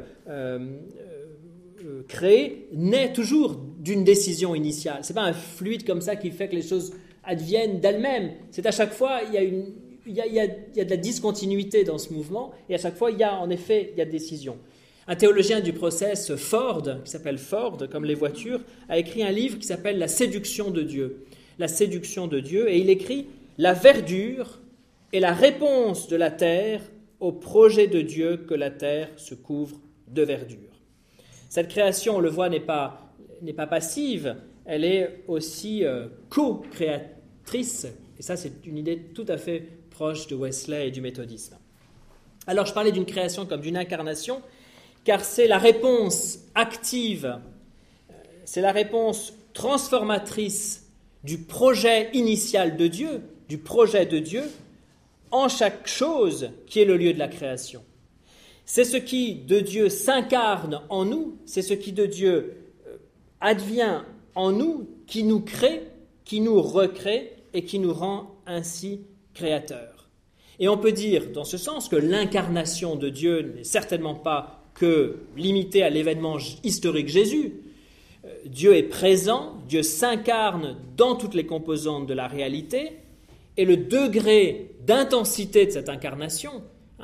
créé naît toujours d'une décision initiale. Ce n'est pas un fluide comme ça qui fait que les choses adviennent d'elles-mêmes. C'est à chaque fois, il y a de la discontinuité dans ce mouvement, et à chaque fois, il y a décision. Un théologien du process, Ford, qui s'appelle Ford, comme les voitures, a écrit un livre qui s'appelle « La séduction de Dieu ». La séduction de Dieu, et il écrit « La verdure est la réponse de la terre au projet de Dieu que la terre se couvre de verdure ». Cette création, on le voit, n'est pas passive, elle est aussi co-créatrice, Et ça, c'est une idée tout à fait proche de Wesley et du méthodisme. Alors, je parlais d'une création comme d'une incarnation, car c'est la réponse active, c'est la réponse transformatrice du projet initial de Dieu, du projet de Dieu, en chaque chose qui est le lieu de la création. C'est ce qui de Dieu s'incarne en nous, c'est ce qui de Dieu advient en nous, qui nous crée, qui nous recrée et qui nous rend ainsi créateurs. Et on peut dire dans ce sens que l'incarnation de Dieu n'est certainement pas que limitée à l'événement historique Jésus. Dieu est présent, Dieu s'incarne dans toutes les composantes de la réalité, et le degré d'intensité de cette incarnation,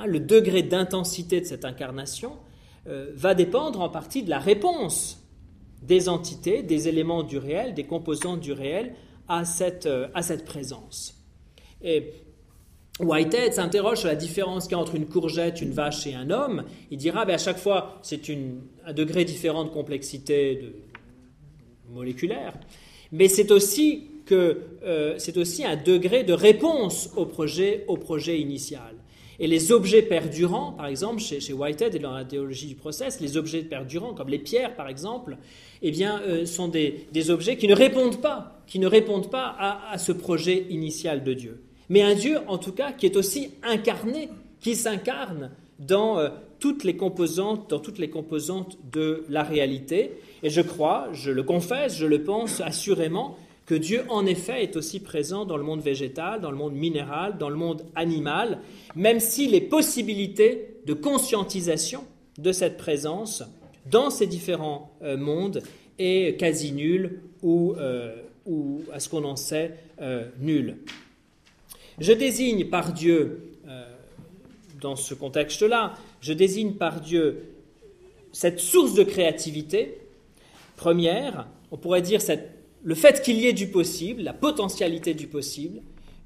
va dépendre en partie de la réponse des entités, des éléments du réel, des composantes du réel à cette présence. Et Whitehead s'interroge sur la différence qu'il y a entre une courgette, une vache et un homme. Il dira à chaque fois c'est un degré différent de complexité moléculaire, mais c'est aussi un degré de réponse au projet initial. Et les objets perdurants, par exemple, chez Whitehead et dans la théologie du process, les objets perdurants, comme les pierres, par exemple, sont des objets qui ne répondent pas à ce projet initial de Dieu. Mais un Dieu, en tout cas, qui est aussi incarné, qui s'incarne dans toutes les composantes de la réalité. Et je crois, je le confesse, je le pense assurément, que Dieu, en effet, est aussi présent dans le monde végétal, dans le monde minéral, dans le monde animal, même si les possibilités de conscientisation de cette présence dans ces différents mondes est quasi nulle ou à ce qu'on en sait, nulle. Je désigne par Dieu, dans ce contexte-là, je désigne par Dieu cette source de créativité première, on pourrait dire le fait qu'il y ait du possible, la potentialité du possible,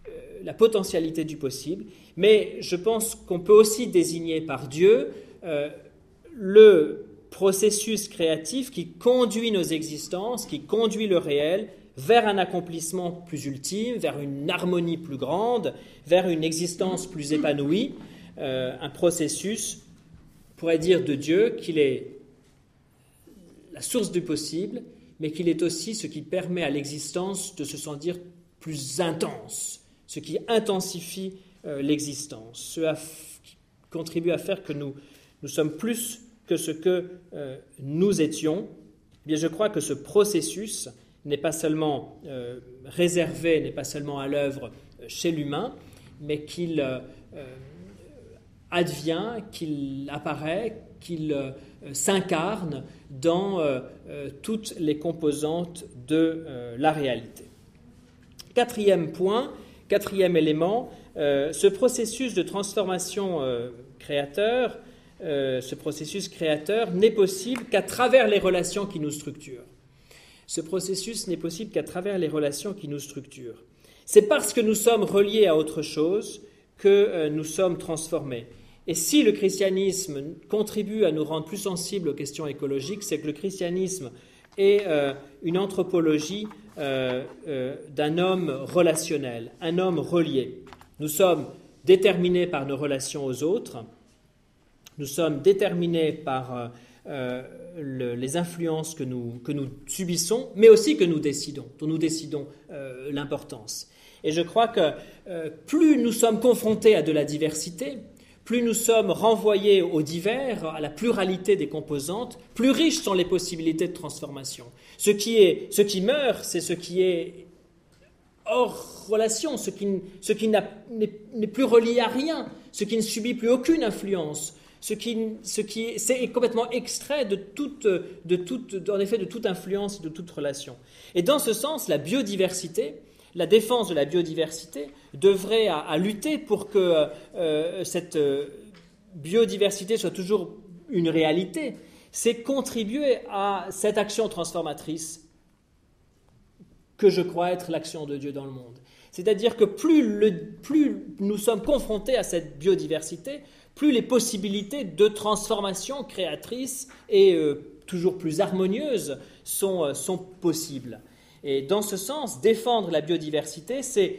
mais je pense qu'on peut aussi désigner par Dieu le processus créatif qui conduit nos existences, qui conduit le réel vers un accomplissement plus ultime, vers une harmonie plus grande, vers une existence plus épanouie, un processus, on pourrait dire de Dieu qu'il est la source du possible, mais qu'il est aussi ce qui permet à l'existence de se sentir plus intense, ce qui intensifie l'existence, ce qui contribue à faire que nous sommes plus que ce que nous étions. Eh bien, je crois que ce processus n'est pas seulement réservé, n'est pas seulement à l'œuvre chez l'humain, mais qu'il advient, qu'il apparaît, qu'il s'incarne dans toutes les composantes de la réalité. Quatrième point, quatrième élément, ce processus de transformation créateur, ce processus créateur n'est possible qu'à travers les relations qui nous structurent. Ce processus n'est possible qu'à travers les relations qui nous structurent. C'est parce que nous sommes reliés à autre chose que nous sommes transformés. Et si le christianisme contribue à nous rendre plus sensibles aux questions écologiques, c'est que le christianisme est une anthropologie d'un homme relationnel, un homme relié. Nous sommes déterminés par nos relations aux autres, nous sommes déterminés par les influences que nous subissons, mais aussi que nous décidons, dont nous décidons l'importance. Et je crois que plus nous sommes confrontés à de la diversité, plus nous sommes renvoyés au divers, à la pluralité des composantes, plus riches sont les possibilités de transformation. Ce qui meurt, c'est ce qui est hors relation, ce qui n'est plus relié à rien, ce qui ne subit plus aucune influence, c'est complètement extrait de toute influence et de toute relation. Et dans ce sens, la biodiversité, la défense de la biodiversité devrait à lutter pour que cette biodiversité soit toujours une réalité. C'est contribuer à cette action transformatrice que je crois être l'action de Dieu dans le monde. C'est-à-dire que plus nous sommes confrontés à cette biodiversité, plus les possibilités de transformation créatrice et toujours plus harmonieuses sont possibles. Et dans ce sens, défendre la biodiversité, c'est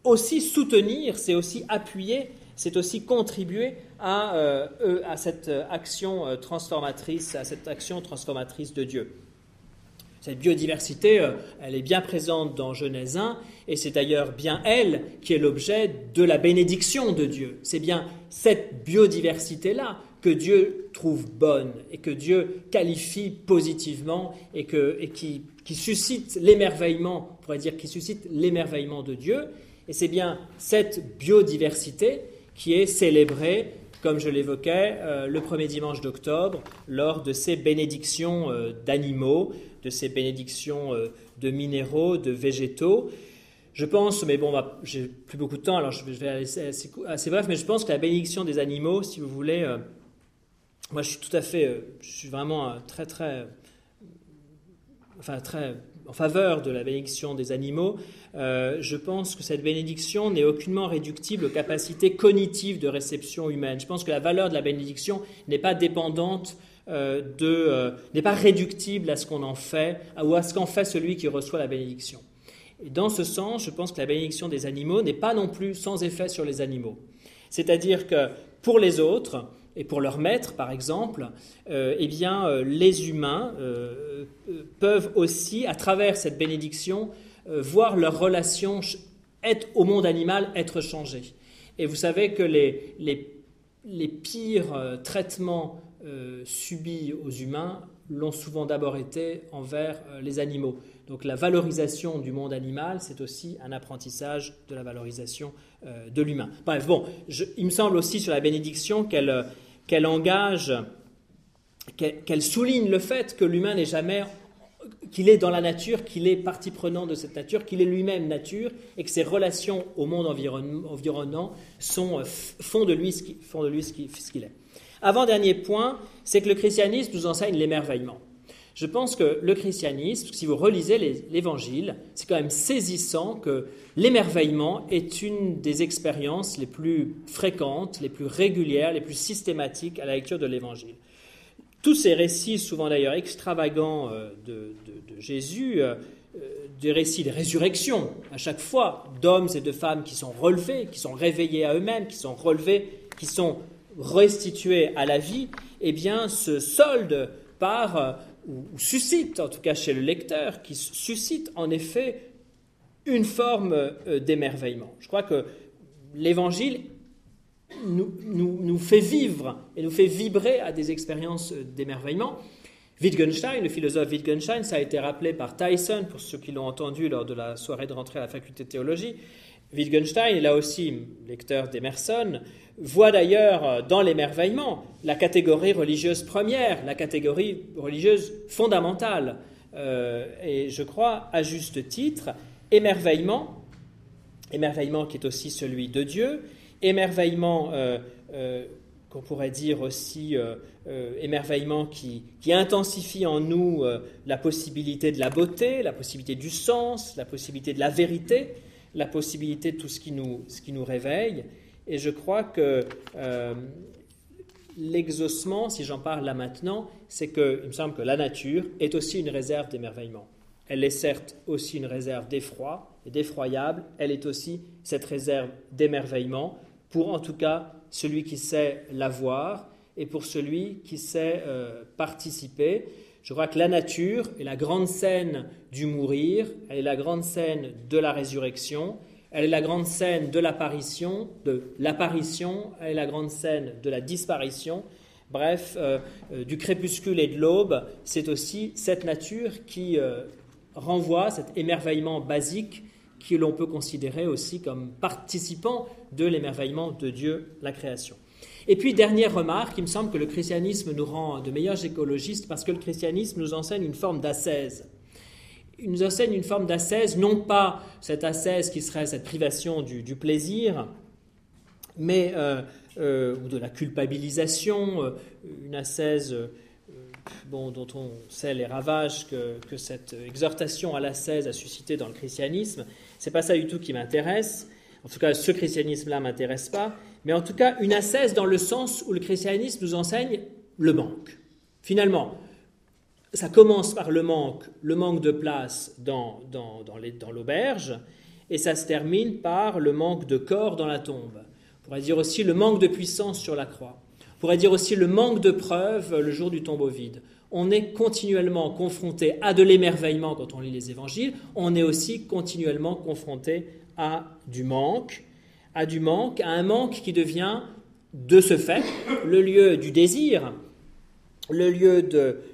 aussi soutenir, c'est aussi appuyer, c'est aussi contribuer à cette action transformatrice, de Dieu. Cette biodiversité, elle est bien présente dans Genèse 1, et c'est d'ailleurs bien elle qui est l'objet de la bénédiction de Dieu. C'est bien cette biodiversité-là que Dieu trouve bonne, et que Dieu qualifie positivement, et qui suscite l'émerveillement, on pourrait dire qui suscite l'émerveillement de Dieu. Et c'est bien cette biodiversité qui est célébrée, comme je l'évoquais, le premier dimanche d'octobre, lors de ces bénédictions d'animaux, de ces bénédictions de minéraux, de végétaux. Je pense, mais bon, j'ai plus beaucoup de temps, alors je vais aller assez bref, mais je pense que la bénédiction des animaux, si vous voulez, moi je suis vraiment très en faveur de la bénédiction des animaux. Je pense que cette bénédiction n'est aucunement réductible aux capacités cognitives de réception humaine. Je pense que la valeur de la bénédiction n'est pas dépendante n'est pas réductible à ce qu'on en fait, ou à ce qu'en fait celui qui reçoit la bénédiction. Et dans ce sens, je pense que la bénédiction des animaux n'est pas non plus sans effet sur les animaux. C'est-à-dire que pour les autres, et pour leur maître, par exemple, les humains peuvent aussi, à travers cette bénédiction, voir leur relation au monde animal être changée. Et vous savez que les pires traitements subis aux humains l'ont souvent d'abord été envers les animaux. Donc la valorisation du monde animal, c'est aussi un apprentissage de la valorisation de l'humain. Bref, bon, il me semble aussi sur la bénédiction qu'elle engage, qu'elle souligne le fait que l'humain n'est jamais, qu'il est dans la nature, qu'il est partie prenante de cette nature, qu'il est lui-même nature, et que ses relations au monde environnant font de lui ce qu'il est. Avant-dernier point, c'est que le christianisme nous enseigne l'émerveillement. Je pense que le christianisme, si vous relisez l'Évangile, c'est quand même saisissant que l'émerveillement est une des expériences les plus fréquentes, les plus régulières, les plus systématiques à la lecture de l'Évangile. Tous ces récits, souvent d'ailleurs extravagants de Jésus, des récits de résurrection, à chaque fois, d'hommes et de femmes qui sont relevés, qui sont réveillés à eux-mêmes, qui sont relevés, qui sont restitués à la vie, eh bien, se soldent par... ou suscite, en tout cas chez le lecteur, qui suscite en effet une forme d'émerveillement. Je crois que l'Évangile nous fait vivre et nous fait vibrer à des expériences d'émerveillement. Wittgenstein, le philosophe Wittgenstein, ça a été rappelé par Tyson, pour ceux qui l'ont entendu lors de la soirée de rentrée à la faculté de théologie. Wittgenstein, là aussi lecteur d'Emerson, voit d'ailleurs dans l'émerveillement la catégorie religieuse première, la catégorie religieuse fondamentale. Et je crois, à juste titre, émerveillement qui est aussi celui de Dieu, émerveillement qu'on pourrait dire aussi émerveillement qui intensifie en nous la possibilité de la beauté, la possibilité du sens, la possibilité de la vérité, la possibilité de tout ce qui nous réveille. Et je crois que l'exaucement, si j'en parle là maintenant, c'est qu'il me semble que la nature est aussi une réserve d'émerveillement. Elle est certes aussi une réserve d'effroi et d'effroyable, elle est aussi cette réserve d'émerveillement pour en tout cas celui qui sait la voir et pour celui qui sait participer. Je crois que la nature est la grande scène du mourir, elle est la grande scène de la résurrection, elle est la grande scène de l'apparition, elle est la grande scène de la disparition. Bref, du crépuscule et de l'aube, c'est aussi cette nature qui renvoie cet émerveillement basique que l'on peut considérer aussi comme participant de l'émerveillement de Dieu, la création. Et puis, dernière remarque, il me semble que le christianisme nous rend de meilleurs écologistes parce que le christianisme nous enseigne une forme d'ascèse. Il nous enseigne une forme d'ascèse, non pas cette ascèse qui serait cette privation du plaisir, mais ou de la culpabilisation, une ascèse dont on sait les ravages que cette exhortation à l'ascèse a suscité dans le christianisme. Ce n'est pas ça du tout qui m'intéresse. En tout cas, ce christianisme-là ne m'intéresse pas. Mais en tout cas, une ascèse dans le sens où le christianisme nous enseigne le manque. Finalement, ça commence par le manque de place dans l'auberge, et ça se termine par le manque de corps dans la tombe. On pourrait dire aussi le manque de puissance sur la croix. On pourrait dire aussi le manque de preuves le jour du tombeau vide. On est continuellement confronté à de l'émerveillement quand on lit les évangiles, on est aussi continuellement confronté à du manque, à un manque qui devient, de ce fait, le lieu du désir, le lieu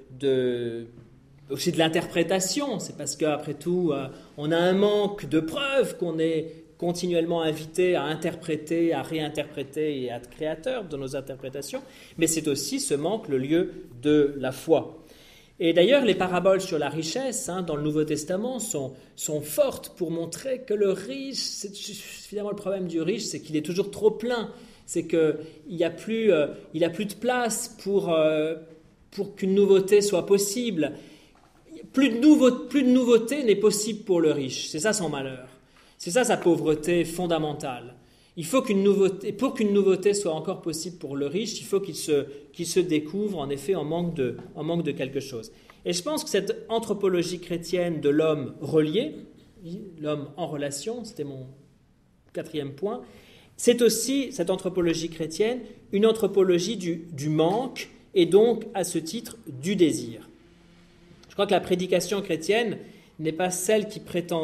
aussi de l'interprétation. C'est parce qu'après tout, on a un manque de preuves qu'on est continuellement invité à interpréter, à réinterpréter et à être créateur de nos interprétations, mais c'est aussi ce manque le lieu de la foi. Et d'ailleurs, les paraboles sur la richesse dans le Nouveau Testament sont fortes pour montrer que le riche, finalement le problème du riche, c'est qu'il est toujours trop plein, c'est qu'il n'y a plus de place pour qu'une nouveauté soit possible. Plus de nouveauté n'est possible pour le riche, c'est ça son malheur. C'est ça sa pauvreté fondamentale. Il faut pour qu'une nouveauté soit encore possible pour le riche, il faut qu'il se découvre en effet en manque de quelque chose. Et je pense que cette anthropologie chrétienne de l'homme relié, l'homme en relation, c'était mon 4e point, c'est aussi, cette anthropologie chrétienne, une anthropologie du manque et donc, à ce titre, du désir. Je crois que la prédication chrétienne n'est pas celle qui prétend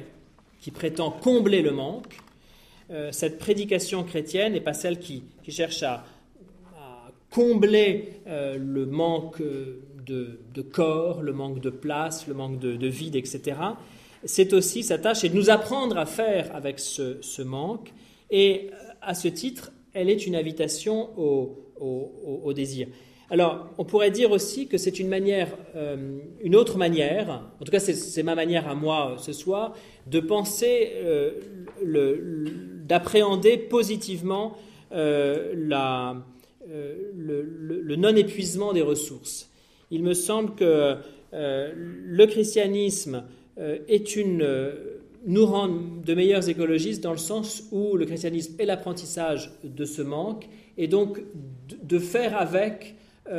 combler le manque. Cette prédication chrétienne n'est pas celle qui cherche à combler le manque de corps, le manque de place, le manque de vide, etc. C'est aussi sa tâche, c'est de nous apprendre à faire avec ce manque. Et à ce titre, elle est une invitation au désir. Alors, on pourrait dire aussi que c'est une autre manière, en tout cas c'est ma manière à moi ce soir, de penser, d'appréhender positivement le non-épuisement des ressources. Il me semble que le christianisme nous rend de meilleurs écologistes dans le sens où le christianisme est l'apprentissage de ce manque et donc de faire avec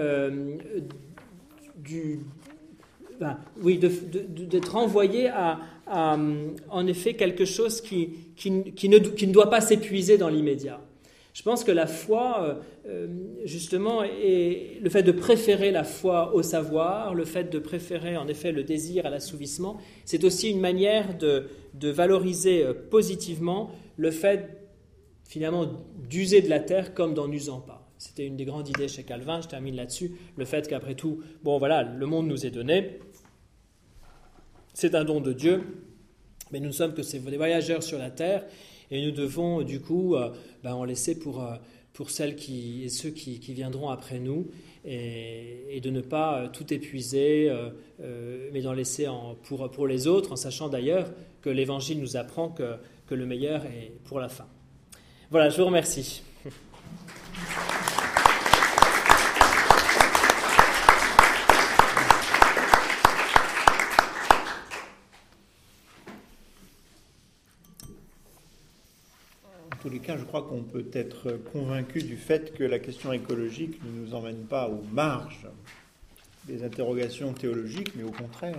d'être envoyé à en effet quelque chose qui ne doit pas s'épuiser dans l'immédiat. Je pense que la foi, justement, est le fait de préférer la foi au savoir, le fait de préférer en effet le désir à l'assouvissement, c'est aussi une manière de valoriser positivement le fait finalement d'user de la terre comme d'en usant pas. C'était une des grandes idées chez Calvin, je termine là-dessus, le fait qu'après tout, le monde nous est donné, c'est un don de Dieu, mais nous ne sommes que des voyageurs sur la terre, et nous devons du coup en laisser pour celles et ceux qui viendront après nous, et de ne pas tout épuiser, mais d'en laisser pour les autres, en sachant d'ailleurs que l'Évangile nous apprend que le meilleur est pour la fin. Voilà, je vous remercie. En tous les cas, je crois qu'on peut être convaincu du fait que la question écologique ne nous emmène pas aux marges des interrogations théologiques, mais au contraire,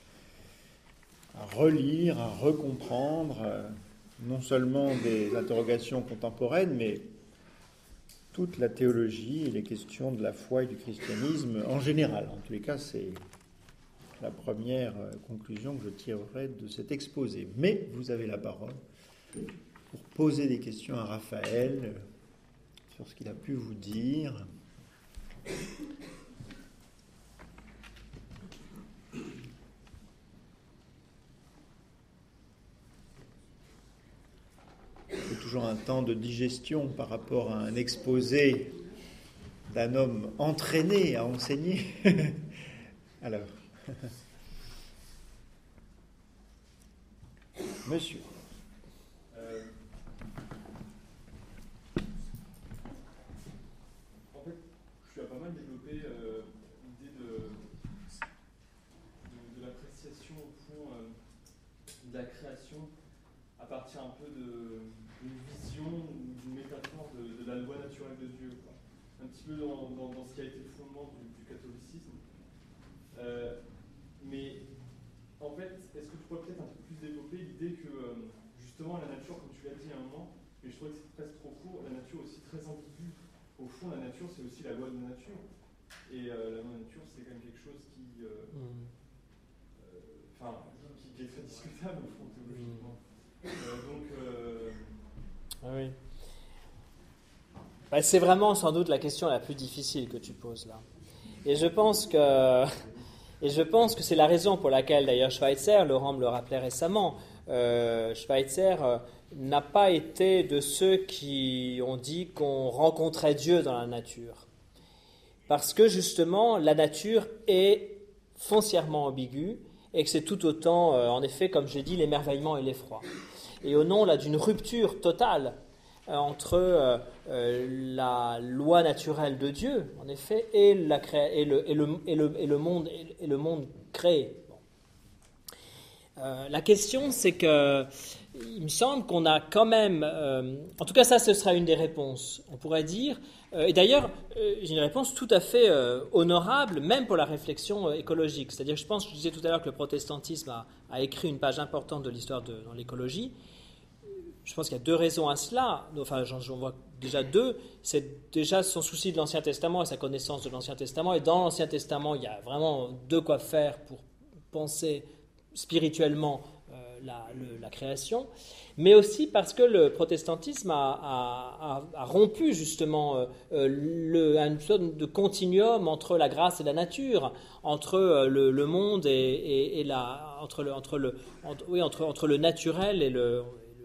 à relire, à recomprendre, non seulement des interrogations contemporaines, mais toute la théologie et les questions de la foi et du christianisme en général. En tous les cas, c'est la première conclusion que je tirerai de cet exposé. Mais vous avez la parole pour poser des questions à Raphaël sur ce qu'il a pu vous dire. C'est toujours un temps de digestion par rapport à un exposé d'un homme entraîné à enseigner. Alors, monsieur. Pas mal développé l'idée de l'appréciation au fond de la création à partir un peu d'une vision ou d'une métaphore de la loi naturelle de Dieu, quoi. Un petit peu dans ce qui a été le fondement du catholicisme. Mais en fait, est-ce que tu pourrais peut-être un peu plus développer l'idée que aussi la loi de la nature. Et la loi de la nature, c'est quand même quelque chose qui est très discutable, au fond, théologiquement. Ah oui. Bah, c'est vraiment sans doute la question la plus difficile que tu poses là. Et je pense que c'est la raison pour laquelle, d'ailleurs, Schweitzer, Laurent me le rappelait récemment, Schweitzer n'a pas été de ceux qui ont dit qu'on rencontrait Dieu dans la nature. Parce que, justement, la nature est foncièrement ambiguë et que c'est tout autant, en effet, comme je dis, l'émerveillement et l'effroi. Et au nom là, d'une rupture totale entre la loi naturelle de Dieu, en effet, et le monde créé. Bon. La question, c'est que il me semble qu'on a quand même, en tout cas ça, ce sera une des réponses. On pourrait dire, et d'ailleurs, j'ai une réponse tout à fait honorable, même pour la réflexion écologique. C'est-à-dire, je disais tout à l'heure que le protestantisme a écrit une page importante de l'histoire dans l'écologie. Je pense qu'il y a deux raisons à cela. Enfin, j'en vois déjà deux. C'est déjà son souci de l'Ancien Testament et sa connaissance de l'Ancien Testament. Et dans l'Ancien Testament, il y a vraiment de quoi faire pour penser spirituellement la création. Mais aussi parce que le protestantisme a rompu justement une sorte de continuum entre la grâce et la nature, entre le monde et entre le naturel et le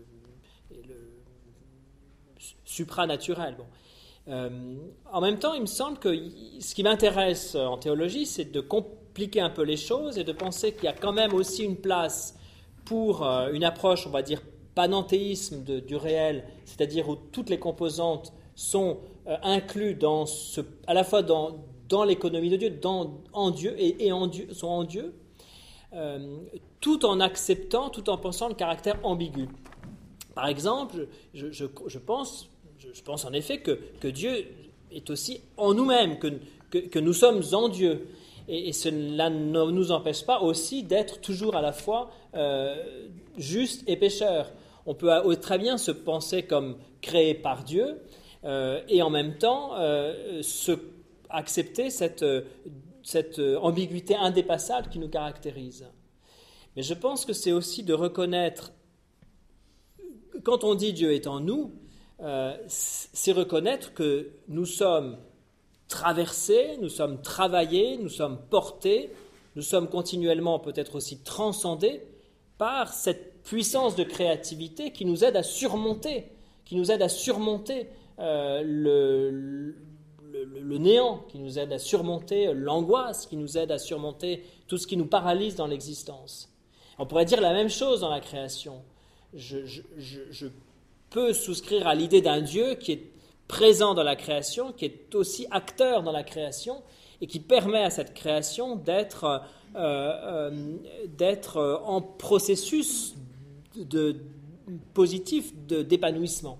supranaturel. Bon. En même temps, il me semble que ce qui m'intéresse en théologie, c'est de compliquer un peu les choses et de penser qu'il y a quand même aussi une place pour une approche, on va dire, panenthéisme du réel, c'est-à-dire où toutes les composantes sont incluses à la fois dans l'économie de Dieu, en Dieu et en Dieu, sont en Dieu, tout en acceptant, tout en pensant le caractère ambigu. Par exemple, je pense en effet que Dieu est aussi en nous-mêmes, que nous sommes en Dieu. Et cela ne nous empêche pas aussi d'être toujours à la fois juste et pécheur. On peut très bien se penser comme créé par Dieu et en même temps accepter cette ambiguïté indépassable qui nous caractérise. Mais je pense que c'est aussi de reconnaître, quand on dit Dieu est en nous, c'est reconnaître que nous sommes traversés, nous sommes travaillés, nous sommes portés, nous sommes continuellement peut-être aussi transcendés par cette puissance de créativité qui nous aide à surmonter, le néant, qui nous aide à surmonter l'angoisse, qui nous aide à surmonter tout ce qui nous paralyse dans l'existence. On pourrait dire la même chose dans la création. Je peux souscrire à l'idée d'un Dieu qui est présent dans la création, qui est aussi acteur dans la création et qui permet à cette création d'être en processus positif d'épanouissement.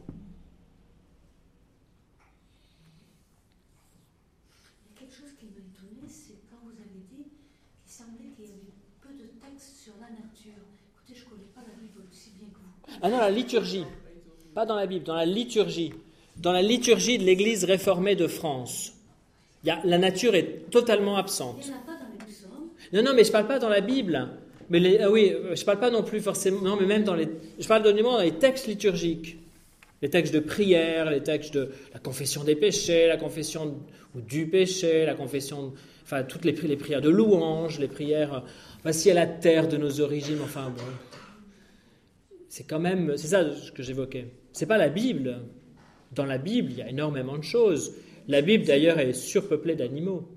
Quelque chose qui m'a étonné, c'est quand vous avez dit qu'il semblait qu'il y avait peu de textes sur la nature. Écoutez, je ne connais pas la Bible aussi bien que vous. Ah non, la liturgie. Pas dans la Bible, dans la liturgie. Dans la liturgie de l'Église réformée de France. La nature est totalement absente. Il n'y en a pas dans les psaumes. Non, mais je ne parle pas dans la Bible. Mais je ne parle pas non plus forcément. Non, mais même je parle dans les textes liturgiques. Les textes de prière, les textes de la confession des péchés, la confession du péché, la confession. Enfin, toutes les prières de louange, les prières. Voici à la terre de nos origines. Enfin, bon. C'est ça que j'évoquais. C'est pas la Bible. Dans la Bible, il y a énormément de choses. La Bible, d'ailleurs, est surpeuplée d'animaux.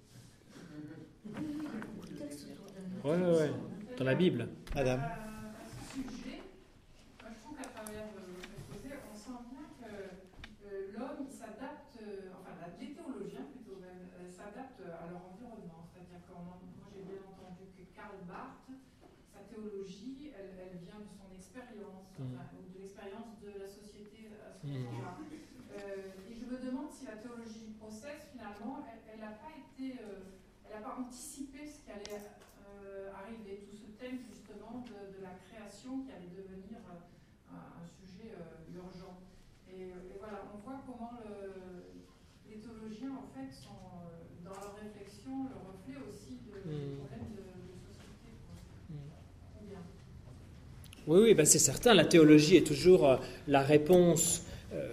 Ouais. Dans la Bible. Adam. À ce sujet, moi, je trouve qu'à travers l'exposé, on sent bien que l'homme s'adapte, les théologiens plutôt même, s'adaptent à leur environnement. C'est-à-dire que moi j'ai bien entendu que Karl Barth, sa théologie, elle vient de son expérience, ou de l'expérience de la société à ce moment-là. Et je me demande si la théologie du process, finalement, elle n'a pas anticipé ce qui allait arriver, tout ce thème justement de la création qui allait devenir un sujet urgent. Et voilà, on voit comment les théologiens, en fait, sont, dans leur réflexion, le reflet aussi de problèmes de société. Ou bien. Oui, ben c'est certain, la théologie est toujours la réponse,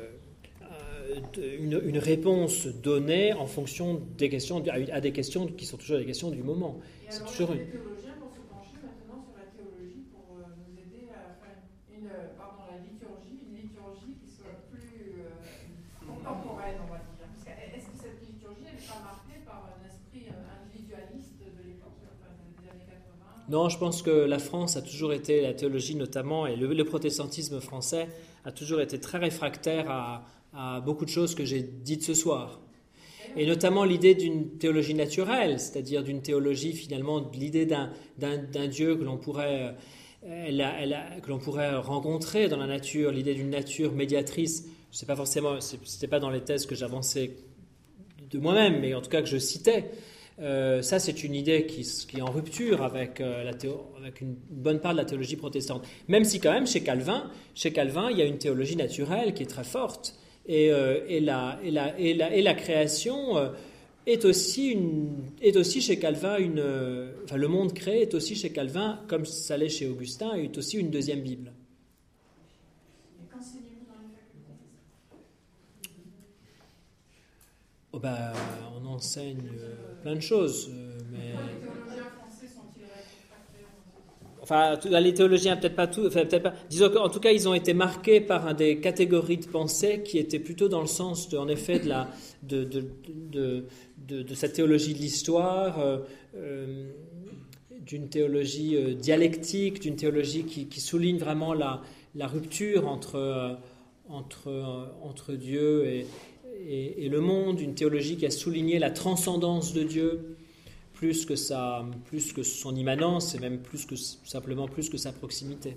une réponse donnée en fonction des questions, à des questions qui sont toujours des questions du moment. Et C'est alors, toujours les théologiens vont se pencher maintenant sur la théologie pour nous aider à faire la liturgie, une liturgie qui soit plus contemporaine, on va dire. Parce que, est-ce que cette liturgie, elle n'est pas marquée par un esprit individualiste de l'époque, des années 80? Non, je pense que la France a toujours été, la théologie notamment, et le protestantisme français a toujours été très réfractaire à beaucoup de choses que j'ai dites ce soir. Et notamment l'idée d'une théologie naturelle, c'est-à-dire d'une théologie finalement, de l'idée d'un Dieu que l'on pourrait, que l'on pourrait rencontrer dans la nature, l'idée d'une nature médiatrice. Je sais pas forcément, c'était pas dans les thèses que j'avançais de moi-même, mais en tout cas que je citais. Ça, c'est une idée qui est en rupture avec une bonne part de la théologie protestante. Même si quand même, chez Calvin, il y a une théologie naturelle qui est très forte. Et la création est aussi chez Calvin le monde créé est aussi chez Calvin, comme ça l'est chez Augustin, est aussi une deuxième Bible. Et qu'enseignez-vous dans les facultés? On enseigne plein de choses, mais... Pourquoi les théologiens français sont-ils réfractaires? Enfin, les théologiens, peut-être pas tous, peut-être pas. Disons qu'en tout cas, ils ont été marqués par des catégories de pensée qui étaient plutôt dans le sens, en effet, de cette théologie de l'histoire, d'une théologie dialectique, d'une théologie qui souligne vraiment la rupture entre Dieu et le monde, une théologie qui a souligné la transcendance de Dieu. Plus que son immanence et même plus que sa proximité.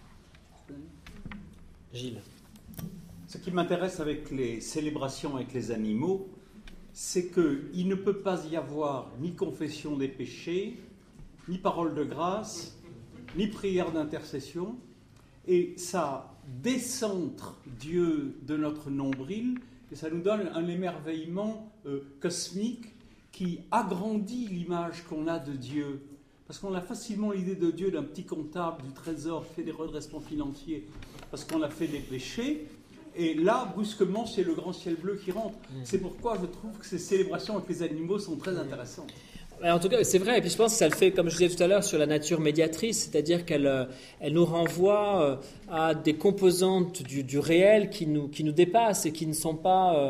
Gilles. Ce qui m'intéresse avec les célébrations avec les animaux, c'est qu'il ne peut pas y avoir ni confession des péchés, ni parole de grâce, ni prière d'intercession, et ça décentre Dieu de notre nombril, et ça nous donne un émerveillement cosmique qui agrandit l'image qu'on a de Dieu. Parce qu'on a facilement l'idée de Dieu d'un petit comptable du trésor qui fait des redressements financiers parce qu'on a fait des péchés. Et là, brusquement, c'est le grand ciel bleu qui rentre. C'est pourquoi je trouve que ces célébrations avec les animaux sont très intéressantes. En tout cas, c'est vrai. Et puis je pense que ça le fait, comme je disais tout à l'heure, sur la nature médiatrice, c'est-à-dire qu'elle nous renvoie à des composantes du réel qui nous dépassent et qui ne sont pas...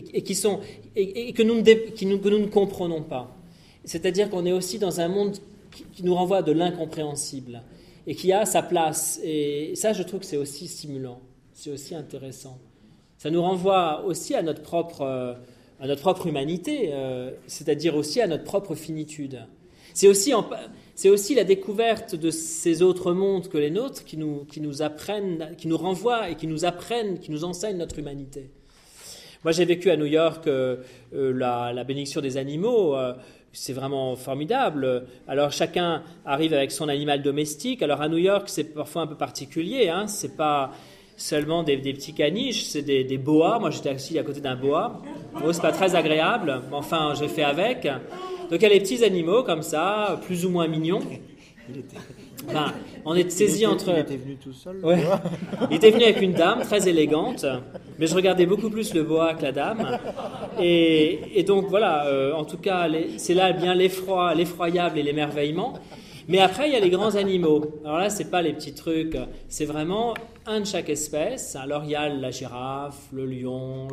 que nous ne comprenons pas. C'est-à-dire qu'on est aussi dans un monde qui nous renvoie à de l'incompréhensible et qui a sa place. Et ça, je trouve que c'est aussi stimulant, c'est aussi intéressant. Ça nous renvoie aussi à notre propre humanité, c'est-à-dire aussi à notre propre finitude. C'est aussi la découverte de ces autres mondes que les nôtres qui nous apprennent, qui nous renvoient et qui nous apprennent, qui nous enseignent notre humanité. Moi, j'ai vécu à New York la bénédiction des animaux. C'est vraiment formidable. Alors, chacun arrive avec son animal domestique. Alors, à New York, c'est parfois un peu particulier. Hein. C'est pas seulement des petits caniches, c'est des boas. Moi, j'étais assis à côté d'un boa. Bon, c'est pas très agréable. Mais enfin, j'ai fait avec. Donc, il y a les petits animaux comme ça, plus ou moins mignons. Enfin, on est saisi entre... Il était venu tout seul. Ouais. Il était venu avec une dame très élégante, mais je regardais beaucoup plus le boa que la dame. Et donc voilà, en tout cas, c'est là bien l'effroyable et l'émerveillement. Mais après, il y a les grands animaux. Alors là, c'est pas les petits trucs, c'est vraiment un de chaque espèce. Alors il y a la girafe, le lion,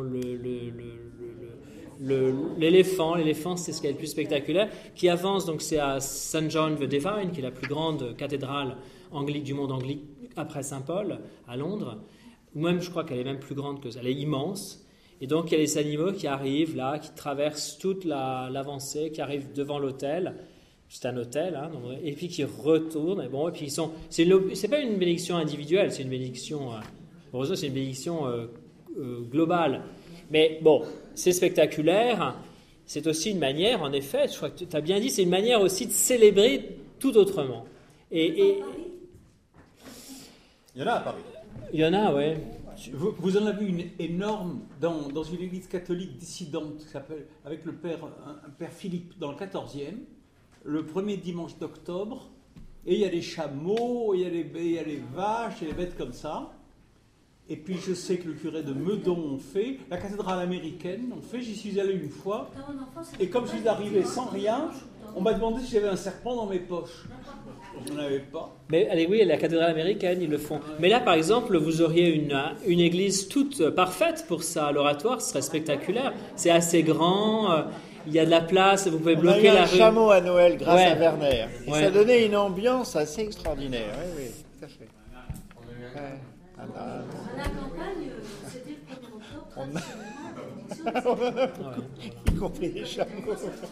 l'éléphant. L'éléphant, c'est ce qui est le plus spectaculaire, qui avance, donc c'est à St. John the Divine, qui est la plus grande cathédrale du monde anglique après Saint-Paul, à Londres. Ou même, je crois qu'elle est même plus grande que ça, elle est immense. Et donc, il y a les animaux qui arrivent là, qui traversent toute l'avancée, qui arrivent devant l'autel. C'est un hôtel, hein, et puis qui retournent. Et bon, et puis c'est pas une bénédiction individuelle, c'est une bénédiction, heureusement, c'est une bénédiction globale. Mais bon, c'est spectaculaire. C'est aussi une manière, en effet, je crois que tu as bien dit, c'est une manière aussi de célébrer tout autrement. Et il y en a à Paris. Il y en a, ouais. Vous en avez une énorme dans une église catholique dissidente qui s'appelle, avec un père Philippe dans le 14e, le premier dimanche d'octobre, et il y a les chameaux, il y a les vaches, et les bêtes comme ça. Et puis je sais que le curé de Meudon on fait, la cathédrale américaine on fait, j'y suis allé une fois, et comme je suis arrivé sans rien, on m'a demandé si j'avais un serpent dans mes poches. Je n'en avais pas. Mais allez, oui, la cathédrale américaine, ils le font. Mais là, par exemple, vous auriez une église toute parfaite pour ça. L'oratoire serait spectaculaire. C'est assez grand, il y a de la place, vous pouvez bloquer la rue. On a eu un chameau à Noël grâce Ouais. à Werner. Et Ouais. ça donnait une ambiance assez extraordinaire. Oui, oui, tout à fait. Ouais. À la campagne, c'était le 1er octobre, traditionnellement, On en a beaucoup, Ouais, y compris les chameaux.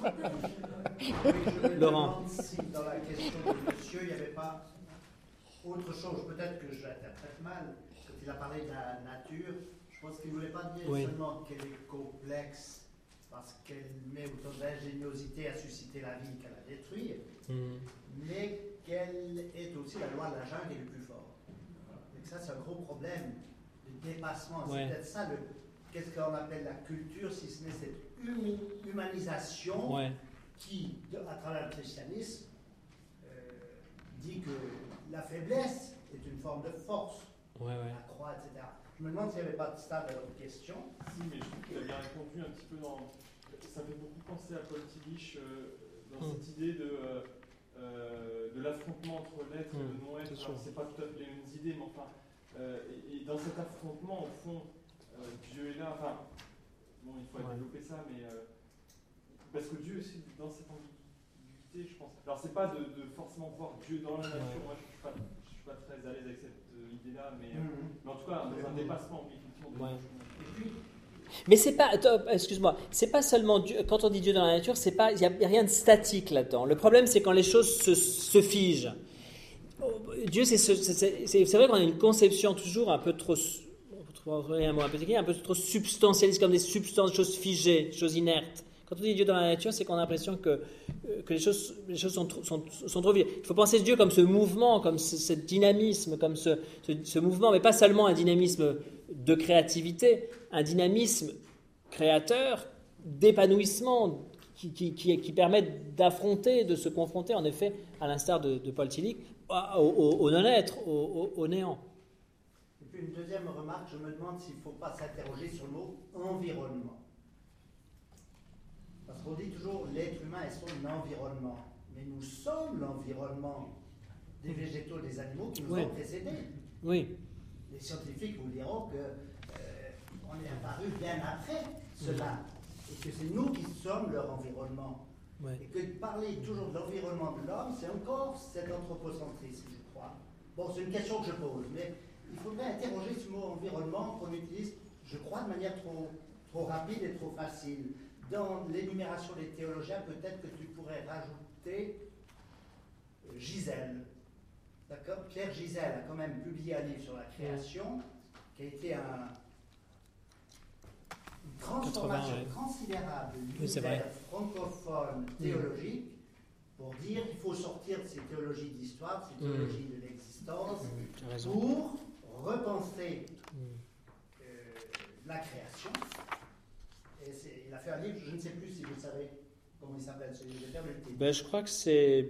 Je me Laurent. demande si dans la question de monsieur, il n'y avait pas autre chose, peut-être que je l'interprète mal, quand il a parlé de la nature, je pense qu'il ne voulait pas dire Oui. seulement qu'elle est complexe, parce qu'elle met autant d'ingéniosité à susciter la vie qu'à la détruire, mais qu'elle est aussi la loi de la jungle est le plus fort. Et que ça, c'est un gros problème de dépassement. Ouais. C'est peut-être ça, qu'est-ce qu'on appelle la culture, si ce n'est cette humanisation Ouais. qui, à travers le christianisme, dit que la faiblesse est une forme de force Ouais. à croire, etc. Je me demande s'il n'y avait pas de ça dans votre question. Si, mais je trouve qu'il a bien répondu un petit peu dans. Ça fait beaucoup penser à Paul Tillich dans cette idée de l'affrontement entre l'être et le non-être. c'est sûr. Alors, c'est pas tout à fait les mêmes idées, mais enfin. Et dans cet affrontement, au fond, Dieu est là. Enfin, bon, il faut développer ça, mais. Parce que Dieu aussi, dans cette ambiguïté, je pense. Alors, c'est pas de forcément voir Dieu dans la nature. Moi, je suis pas très à l'aise avec cette idée-là, mais en tout cas, dans un dépassement, oui, effectivement. Ouais. Et puis, Mais c'est pas, excuse-moi, c'est pas seulement Dieu. Quand on dit Dieu dans la nature, c'est pas, il y a rien de statique là-dedans. Le problème, c'est quand les choses se figent. Dieu, c'est vrai qu'on a une conception toujours un peu trop, un peu trop substantialiste, comme des substances, des choses figées, des choses inertes. Quand on dit Dieu dans la nature, c'est qu'on a l'impression que les choses sont trop vides. Il faut penser Dieu comme ce mouvement, comme ce dynamisme, comme ce mouvement, mais pas seulement un dynamisme de créativité, un dynamisme créateur, d'épanouissement, qui permet d'affronter, de se confronter, en effet, à l'instar de Paul Tillich, au non-être, au néant. Et puis une deuxième remarque, je me demande s'il ne faut pas s'interroger sur le mot environnement. Parce qu'on dit toujours l'être humain est son environnement. Mais nous sommes l'environnement des végétaux, des animaux qui nous ont précédés. Oui. Les scientifiques vous diront qu'on est apparu bien après cela. Et que c'est nous qui sommes leur environnement. Ouais. Et que de parler toujours de l'environnement de l'homme, c'est encore cet anthropocentrisme, je crois. Bon, c'est une question que je pose, mais il faudrait interroger ce mot environnement qu'on utilise, je crois, de manière trop rapide et trop facile. Dans l'énumération des théologiens, peut-être que tu pourrais rajouter Gisèle. D'accord ? Pierre Gisèle a quand même publié un livre sur la création, qui a été une transformation considérable de l'univers francophone théologique, pour dire qu'il faut sortir de ces théologies d'histoire, ces théologies de l'existence, pour repenser la création. Et il a fait un livre, je ne sais plus si vous savez comment il s'appelle, je vais faire le titre. Ben, je crois que c'est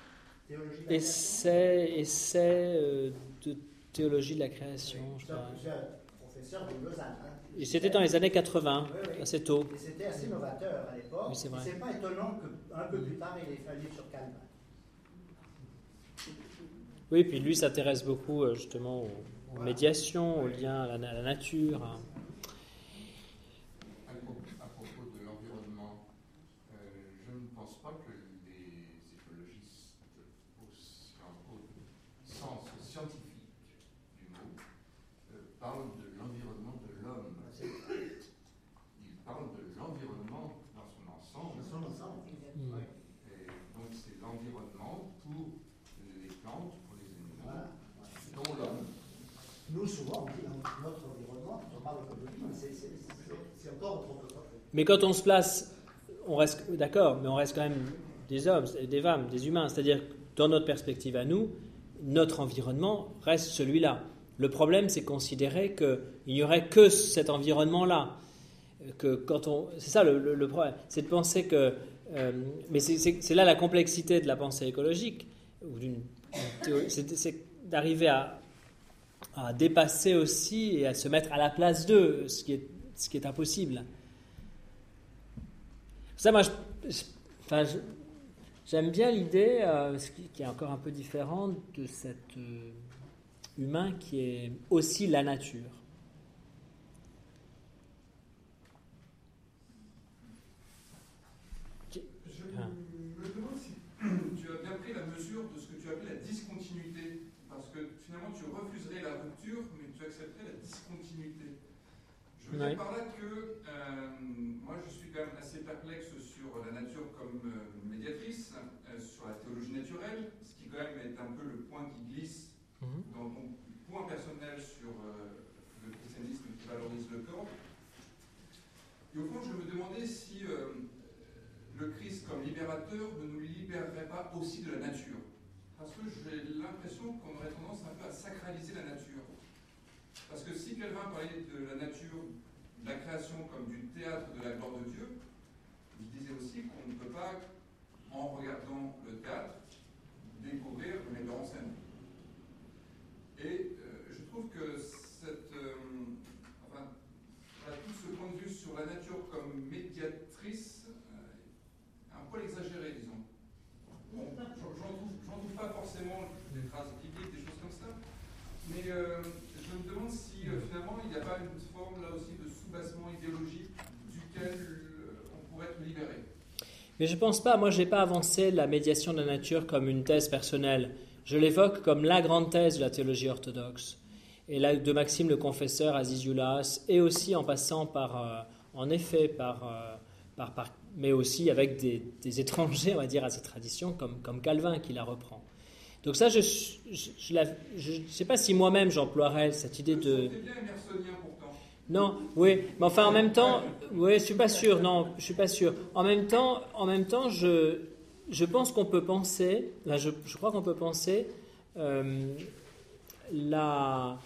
essai de théologie de la création. C'est un professeur de Lausanne. Et c'était dans les années 80, assez tôt. Et c'était assez novateur à l'époque. Oui, c'est vrai. C'est pas étonnant qu'un peu plus tard, il ait fait un livre sur Calvin. Oui, puis lui s'intéresse beaucoup justement aux médiations, aux liens à la nature. À propos de l'environnement, je ne pense pas que les écologistes, au sens scientifique du mot, parlent de l'environnement de l'homme. Ils parlent de l'environnement dans son ensemble. Et donc c'est l'environnement pour les plantes, pour les animaux, dont l'homme. Nous, souvent, on dit notre environnement, quand on parle d'écologie, c'est encore autre chose. Mais quand on se place, on reste d'accord, mais on reste quand même des hommes, des femmes, des humains. C'est-à-dire, dans notre perspective à nous, notre environnement reste celui-là. Le problème, c'est considérer qu'il n'y aurait que cet environnement-là. C'est ça le problème, c'est de penser que... mais c'est là la complexité de la pensée écologique, c'est d'arriver à dépasser aussi et à se mettre à la place d'eux, ce qui est impossible. Ça, moi, j'aime bien l'idée, qui est encore un peu différente, de cet humain qui est aussi la nature. Je me demande si tu as bien pris la mesure de ce que tu appelles la discontinuité, parce que finalement tu refuserais la rupture, mais tu accepterais la discontinuité. Je veux dire par là que moi je suis quand même assez perplexe sur la nature comme médiatrice, sur la théologie naturelle, ce qui quand même est un peu le point qui glisse dans ton point personnel sur le christianisme qui valorise le corps. Et au fond je me demandais si le Christ comme libérateur ne nous libérerait pas aussi de la nature. Parce que j'ai l'impression qu'on aurait tendance un peu à sacraliser la nature. Parce que si Calvin parlait de la nature, de la création comme du théâtre de la gloire de Dieu, il disait aussi qu'on ne peut pas, en regardant le théâtre, découvrir le metteur en scène. Et je trouve que tout ce point de vue sur la nature comme médiatrice un peu exagéré, disons. Bon, j'en trouve pas forcément des phrases bibliques, des choses comme ça, mais je me demande si finalement il n'y a pas une forme là aussi de soubassement idéologique duquel on pourrait être libéré. Mais je pense pas, moi je n'ai pas avancé la médiation de la nature comme une thèse personnelle. Je l'évoque comme la grande thèse de la théologie orthodoxe. Et là, de Maxime le Confesseur à Zizioulas, et aussi en passant par, en effet, mais aussi avec des étrangers, on va dire, à cette tradition, comme Calvin qui la reprend. Donc ça, je ne sais pas si moi-même j'emploierais cette idée de... C'était bien émersonien pourtant. Non, oui, mais enfin en même temps, oui, je suis pas sûr, non, je suis pas sûr. En même temps, je pense qu'on peut penser, là, je crois qu'on peut penser la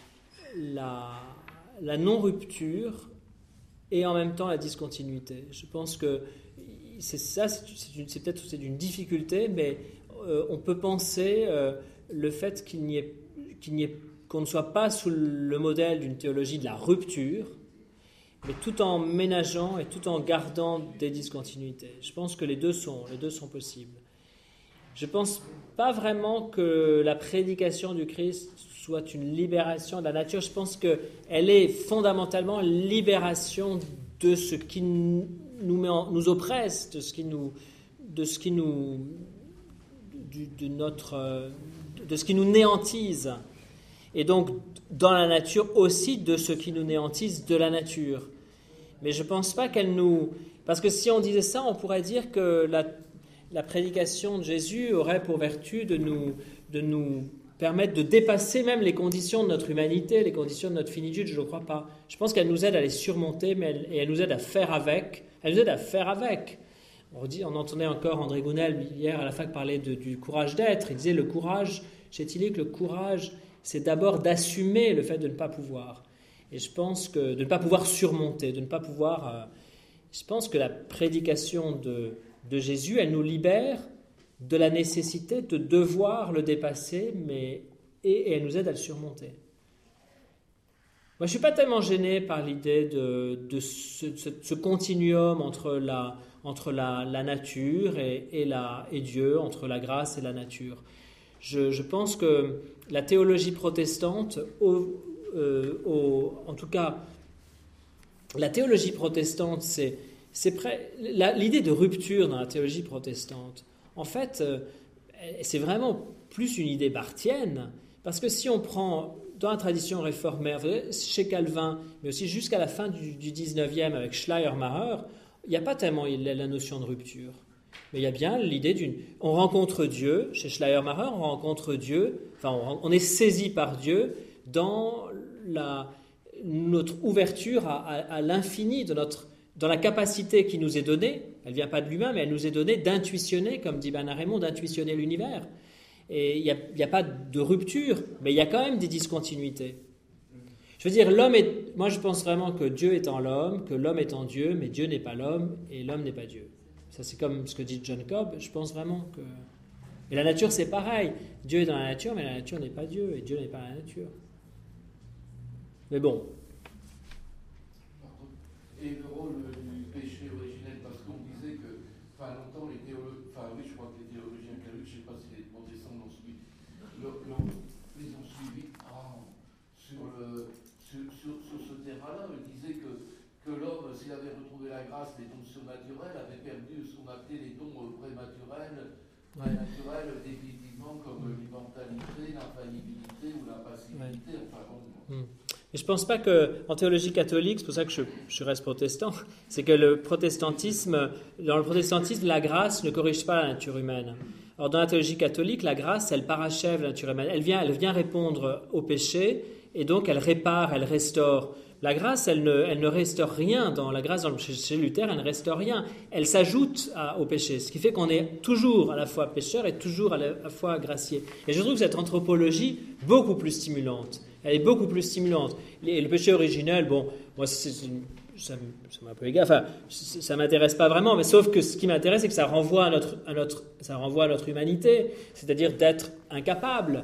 non-rupture et en même temps la discontinuité. Je pense que c'est peut-être une difficulté, mais on peut penser le fait qu'on ne soit pas sous le modèle d'une théologie de la rupture, mais tout en ménageant et tout en gardant des discontinuités. Je pense que les deux sont possibles. Je ne pense pas vraiment que la prédication du Christ soit une libération de la nature. Je pense qu'elle est fondamentalement libération de ce qui nous oppresse, de ce qui nous néantise. Et donc, dans la nature aussi, de ce qui nous néantise de la nature. Mais je ne pense pas qu'elle nous... Parce que si on disait ça, on pourrait dire que la prédication de Jésus aurait pour vertu de nous permettre de dépasser même les conditions de notre humanité, les conditions de notre finitude. Je ne crois pas. Je pense qu'elle nous aide à les surmonter, et elle nous aide à faire avec. Elle nous aide à faire avec. On entendait encore André Gounel hier à la fac parler du courage d'être. Il disait le courage, chez Tillich, le courage, c'est d'abord d'assumer le fait de ne pas pouvoir. Et je pense que de ne pas pouvoir surmonter, de ne pas pouvoir... je pense que la prédication de Jésus, elle nous libère de la nécessité de devoir le dépasser, et elle nous aide à le surmonter. Moi, je ne suis pas tellement gêné par l'idée de ce continuum entre la nature et Dieu, entre la grâce et la nature. Je pense que la théologie protestante, en tout cas, la théologie protestante, l'idée de rupture dans la théologie protestante, en fait, c'est vraiment plus une idée barthienne, parce que si on prend dans la tradition réformaire, chez Calvin, mais aussi jusqu'à la fin du 19e avec Schleiermacher, il n'y a pas tellement la notion de rupture. Mais il y a bien l'idée on rencontre Dieu, chez Schleiermacher, on rencontre Dieu, on est saisi par Dieu dans notre ouverture à l'infini, dans la capacité qui nous est donnée. Elle ne vient pas de lui-même, mais elle nous est donnée d'intuitionner, comme dit Bernard Raymond, d'intuitionner l'univers. Et il n'y a pas de rupture, mais il y a quand même des discontinuités. Je veux dire, moi je pense vraiment que Dieu est en l'homme, que l'homme est en Dieu, mais Dieu n'est pas l'homme et l'homme n'est pas Dieu. Ça c'est comme ce que dit John Cobb, je pense vraiment que... Et la nature c'est pareil, Dieu est dans la nature, mais la nature n'est pas Dieu, et Dieu n'est pas la nature. Mais bon. Et le rôle du péché originel, parce qu'on disait que, longtemps les théologiens, je crois que les théologiens catholiques, je ne sais pas si les protestants l'ont suivi, ils ont suivi sur ce terrain-là. Ils disaient que l'homme, s'il avait retrouvé la grâce des dons surnaturels, avait perdu ce qu'on appelait les dons prématurels, définitivement comme l'immortalité, l'infaillibilité ou l'impassibilité. Mais je ne pense pas qu'en théologie catholique, c'est pour ça que je reste protestant, c'est que dans le protestantisme, la grâce ne corrige pas la nature humaine. Or, dans la théologie catholique, la grâce, elle parachève la nature humaine. Elle vient répondre au péché, et donc elle répare, elle restaure. La grâce, elle ne restaure rien. Dans la grâce, chez Luther, elle ne restaure rien. Elle s'ajoute au péché, ce qui fait qu'on est toujours à la fois pécheur et toujours à la fois gracié. Et je trouve cette anthropologie beaucoup plus stimulante. Elle est beaucoup plus stimulante. Le péché originel, bon, moi, ça m'a un peu égal. Enfin, ça m'intéresse pas vraiment, mais sauf que ce qui m'intéresse, c'est que ça renvoie à notre humanité, c'est-à-dire d'être incapable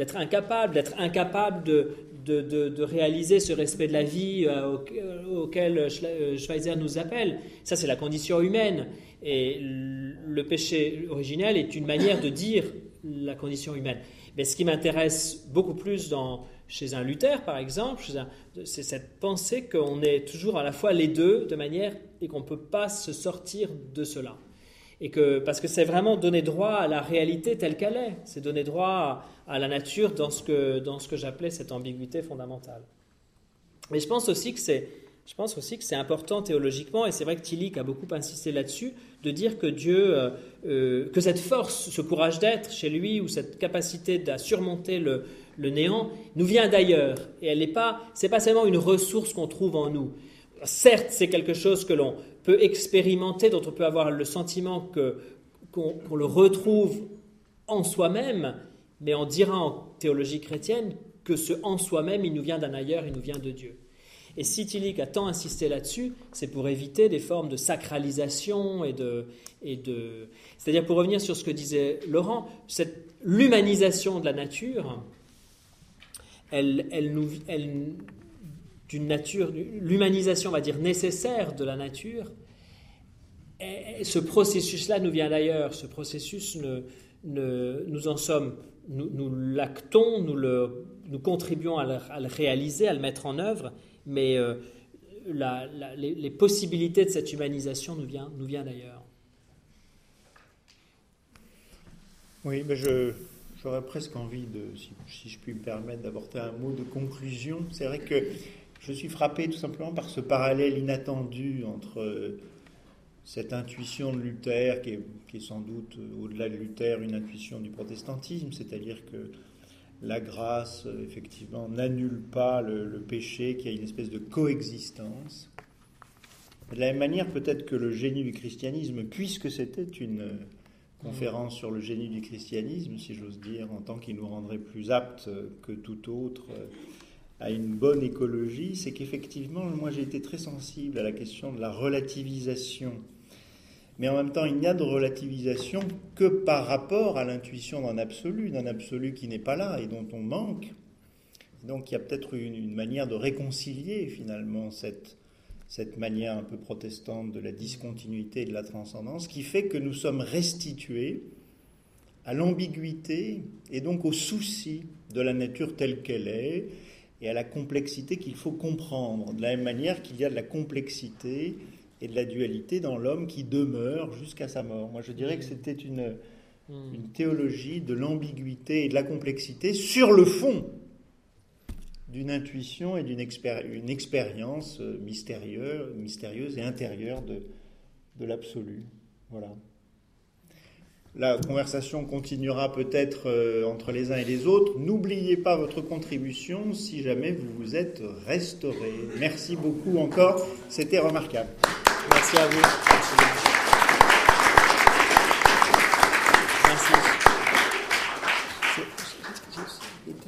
de réaliser ce respect de la vie auquel Schweitzer nous appelle. Ça, c'est la condition humaine. Et le péché originel est une manière de dire la condition humaine. Mais ce qui m'intéresse beaucoup plus chez un Luther, par exemple, c'est cette pensée qu'on est toujours à la fois les deux de manière et qu'on ne peut pas se sortir de cela. Parce que c'est vraiment donner droit à la réalité telle qu'elle est. C'est donner droit à la nature dans ce que j'appelais cette ambiguïté fondamentale. Mais je pense aussi que c'est important théologiquement, et c'est vrai que Tillich a beaucoup insisté là-dessus, de dire que Dieu, que cette force, ce courage d'être chez lui, ou cette capacité à surmonter le néant, nous vient d'ailleurs. Et c'est pas seulement une ressource qu'on trouve en nous. Certes, c'est quelque chose que l'on peut expérimenter, dont on peut avoir le sentiment qu'on le retrouve en soi-même, mais on dira en théologie chrétienne que ce en soi-même, il nous vient d'un ailleurs, il nous vient de Dieu. Et si Tillich a tant insisté là-dessus, c'est pour éviter des formes de sacralisation c'est-à-dire, pour revenir sur ce que disait Laurent, l'humanisation de la nature, l'humanisation, on va dire, nécessaire de la nature, ce processus-là nous vient d'ailleurs. Ce processus, nous en sommes, nous l'actons, nous contribuons à le réaliser, à le mettre en œuvre, mais les possibilités de cette humanisation nous vient d'ailleurs. Oui, mais j'aurais presque envie si je puis me permettre, d'apporter un mot de conclusion. C'est vrai que je suis frappé tout simplement par ce parallèle inattendu entre cette intuition de Luther, qui est sans doute, au-delà de Luther, une intuition du protestantisme, c'est-à-dire que la grâce, effectivement, n'annule pas le péché, qu'il y a une espèce de coexistence. De la même manière, peut-être que le génie du christianisme, puisque c'était une conférence sur le génie du christianisme, si j'ose dire, en tant qu'il nous rendrait plus aptes que tout autre à une bonne écologie, c'est qu'effectivement, moi j'ai été très sensible à la question de la relativisation. Mais en même temps, il n'y a de relativisation que par rapport à l'intuition d'un absolu qui n'est pas là et dont on manque. Donc il y a peut-être une manière de réconcilier finalement cette manière un peu protestante de la discontinuité et de la transcendance, qui fait que nous sommes restitués à l'ambiguïté et donc au souci de la nature telle qu'elle est et à la complexité qu'il faut comprendre, de la même manière qu'il y a de la complexité et de la dualité dans l'homme qui demeure jusqu'à sa mort. Moi, je dirais que c'était une théologie de l'ambiguïté et de la complexité sur le fond d'une intuition et d'une expérience mystérieuse et intérieure de l'absolu. Voilà. La conversation continuera peut-être entre les uns et les autres. N'oubliez pas votre contribution si jamais vous vous êtes restauré. Merci beaucoup encore, c'était remarquable. Merci à vous. Merci.